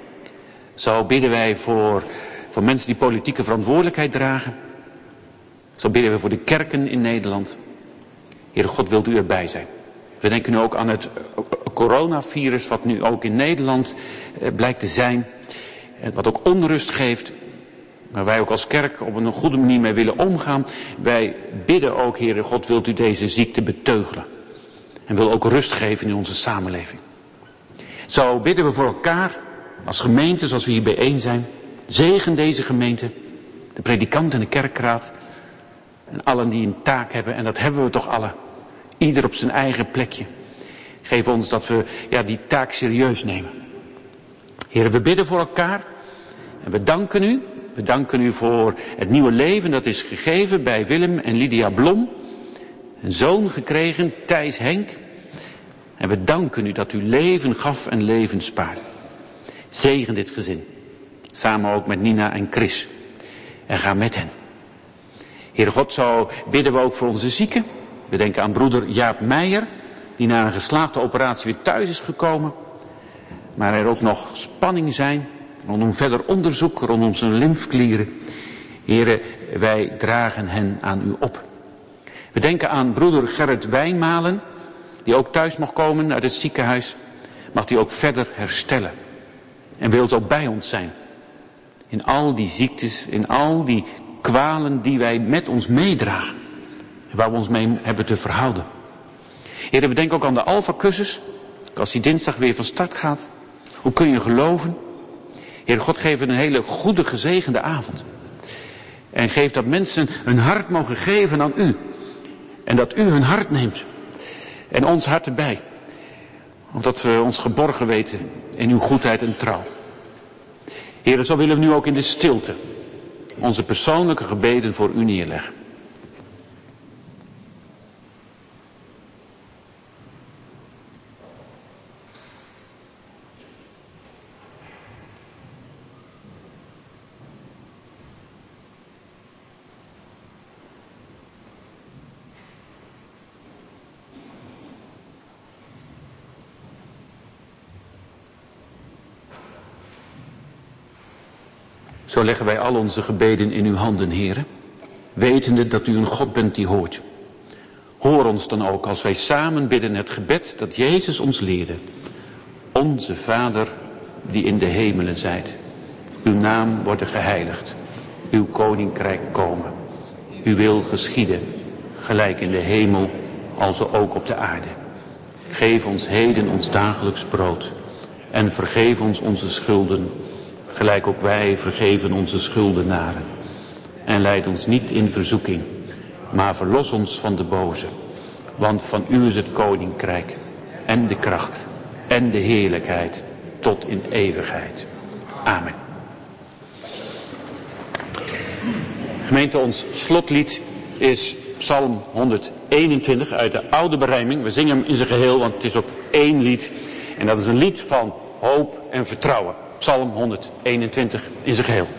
Zo bidden wij voor mensen die politieke verantwoordelijkheid dragen. Zo bidden we voor de kerken in Nederland. Heere God, wilt u erbij zijn. We denken nu ook aan het coronavirus wat nu ook in Nederland blijkt te zijn. Wat ook onrust geeft. Waar wij ook als kerk op een goede manier mee willen omgaan. Wij bidden ook, Heere God, wilt u deze ziekte beteugelen. En wil ook rust geven in onze samenleving. Zo bidden we voor elkaar, als gemeente, zoals we hier bijeen zijn. Zegen deze gemeente, de predikant en de kerkraad. En allen die een taak hebben, en dat hebben we toch alle. Ieder op zijn eigen plekje. Geef ons dat we die taak serieus nemen. Heer, we bidden voor elkaar. En we danken u. We danken u voor het nieuwe leven dat is gegeven bij Willem en Lydia Blom. Een zoon gekregen, Thijs Henk. En we danken u dat u leven gaf en leven spaarde. Zegen dit gezin. Samen ook met Nina en Chris. En ga met hen. Heere God, zo bidden we ook voor onze zieken. We denken aan broeder Jaap Meijer, die na een geslaagde operatie weer thuis is gekomen. Maar er ook nog spanning zijn rondom verder onderzoek, rondom zijn lymfeklieren. Heere, wij dragen hen aan u op. We denken aan broeder Gerrit Wijnmalen, die ook thuis mag komen uit het ziekenhuis. Mag die ook verder herstellen. En wil zo bij ons zijn. In al die ziektes, in al die kwalen die wij met ons meedragen. Waar we ons mee hebben te verhouden. Heer, we denken ook aan de Alpha-cursus. Als die dinsdag weer van start gaat. Hoe kun je geloven? Heer God, geef een hele goede gezegende avond. En geef dat mensen hun hart mogen geven aan u. En dat u hun hart neemt. En ons hart erbij. Omdat we ons geborgen weten in uw goedheid en trouw. Heer, zo willen we nu ook in de stilte onze persoonlijke gebeden voor u neerleggen. Zo leggen wij al onze gebeden in uw handen, Heere, wetende dat u een God bent die hoort. Hoor ons dan ook als wij samen bidden het gebed dat Jezus ons leerde. Onze Vader, die in de hemelen zijt. Uw naam worden geheiligd. Uw koninkrijk komen. Uw wil geschieden, gelijk in de hemel, als ook op de aarde. Geef ons heden ons dagelijks brood. En vergeef ons onze schulden, gelijk ook wij vergeven onze schuldenaren. En leid ons niet in verzoeking, maar verlos ons van de boze. Want van u is het koninkrijk, en de kracht, en de heerlijkheid, tot in eeuwigheid. Amen. Gemeente, ons slotlied is Psalm 121 uit de oude berijming. We zingen hem in zijn geheel, want het is ook één lied. En dat is een lied van hoop en vertrouwen. Psalm 121 in zijn geheel.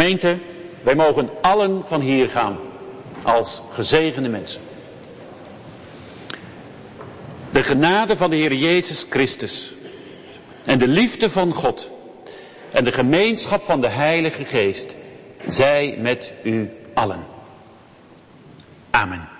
Gemeente, wij mogen allen van hier gaan als gezegende mensen. De genade van de Heer Jezus Christus en de liefde van God en de gemeenschap van de Heilige Geest zij met u allen. Amen.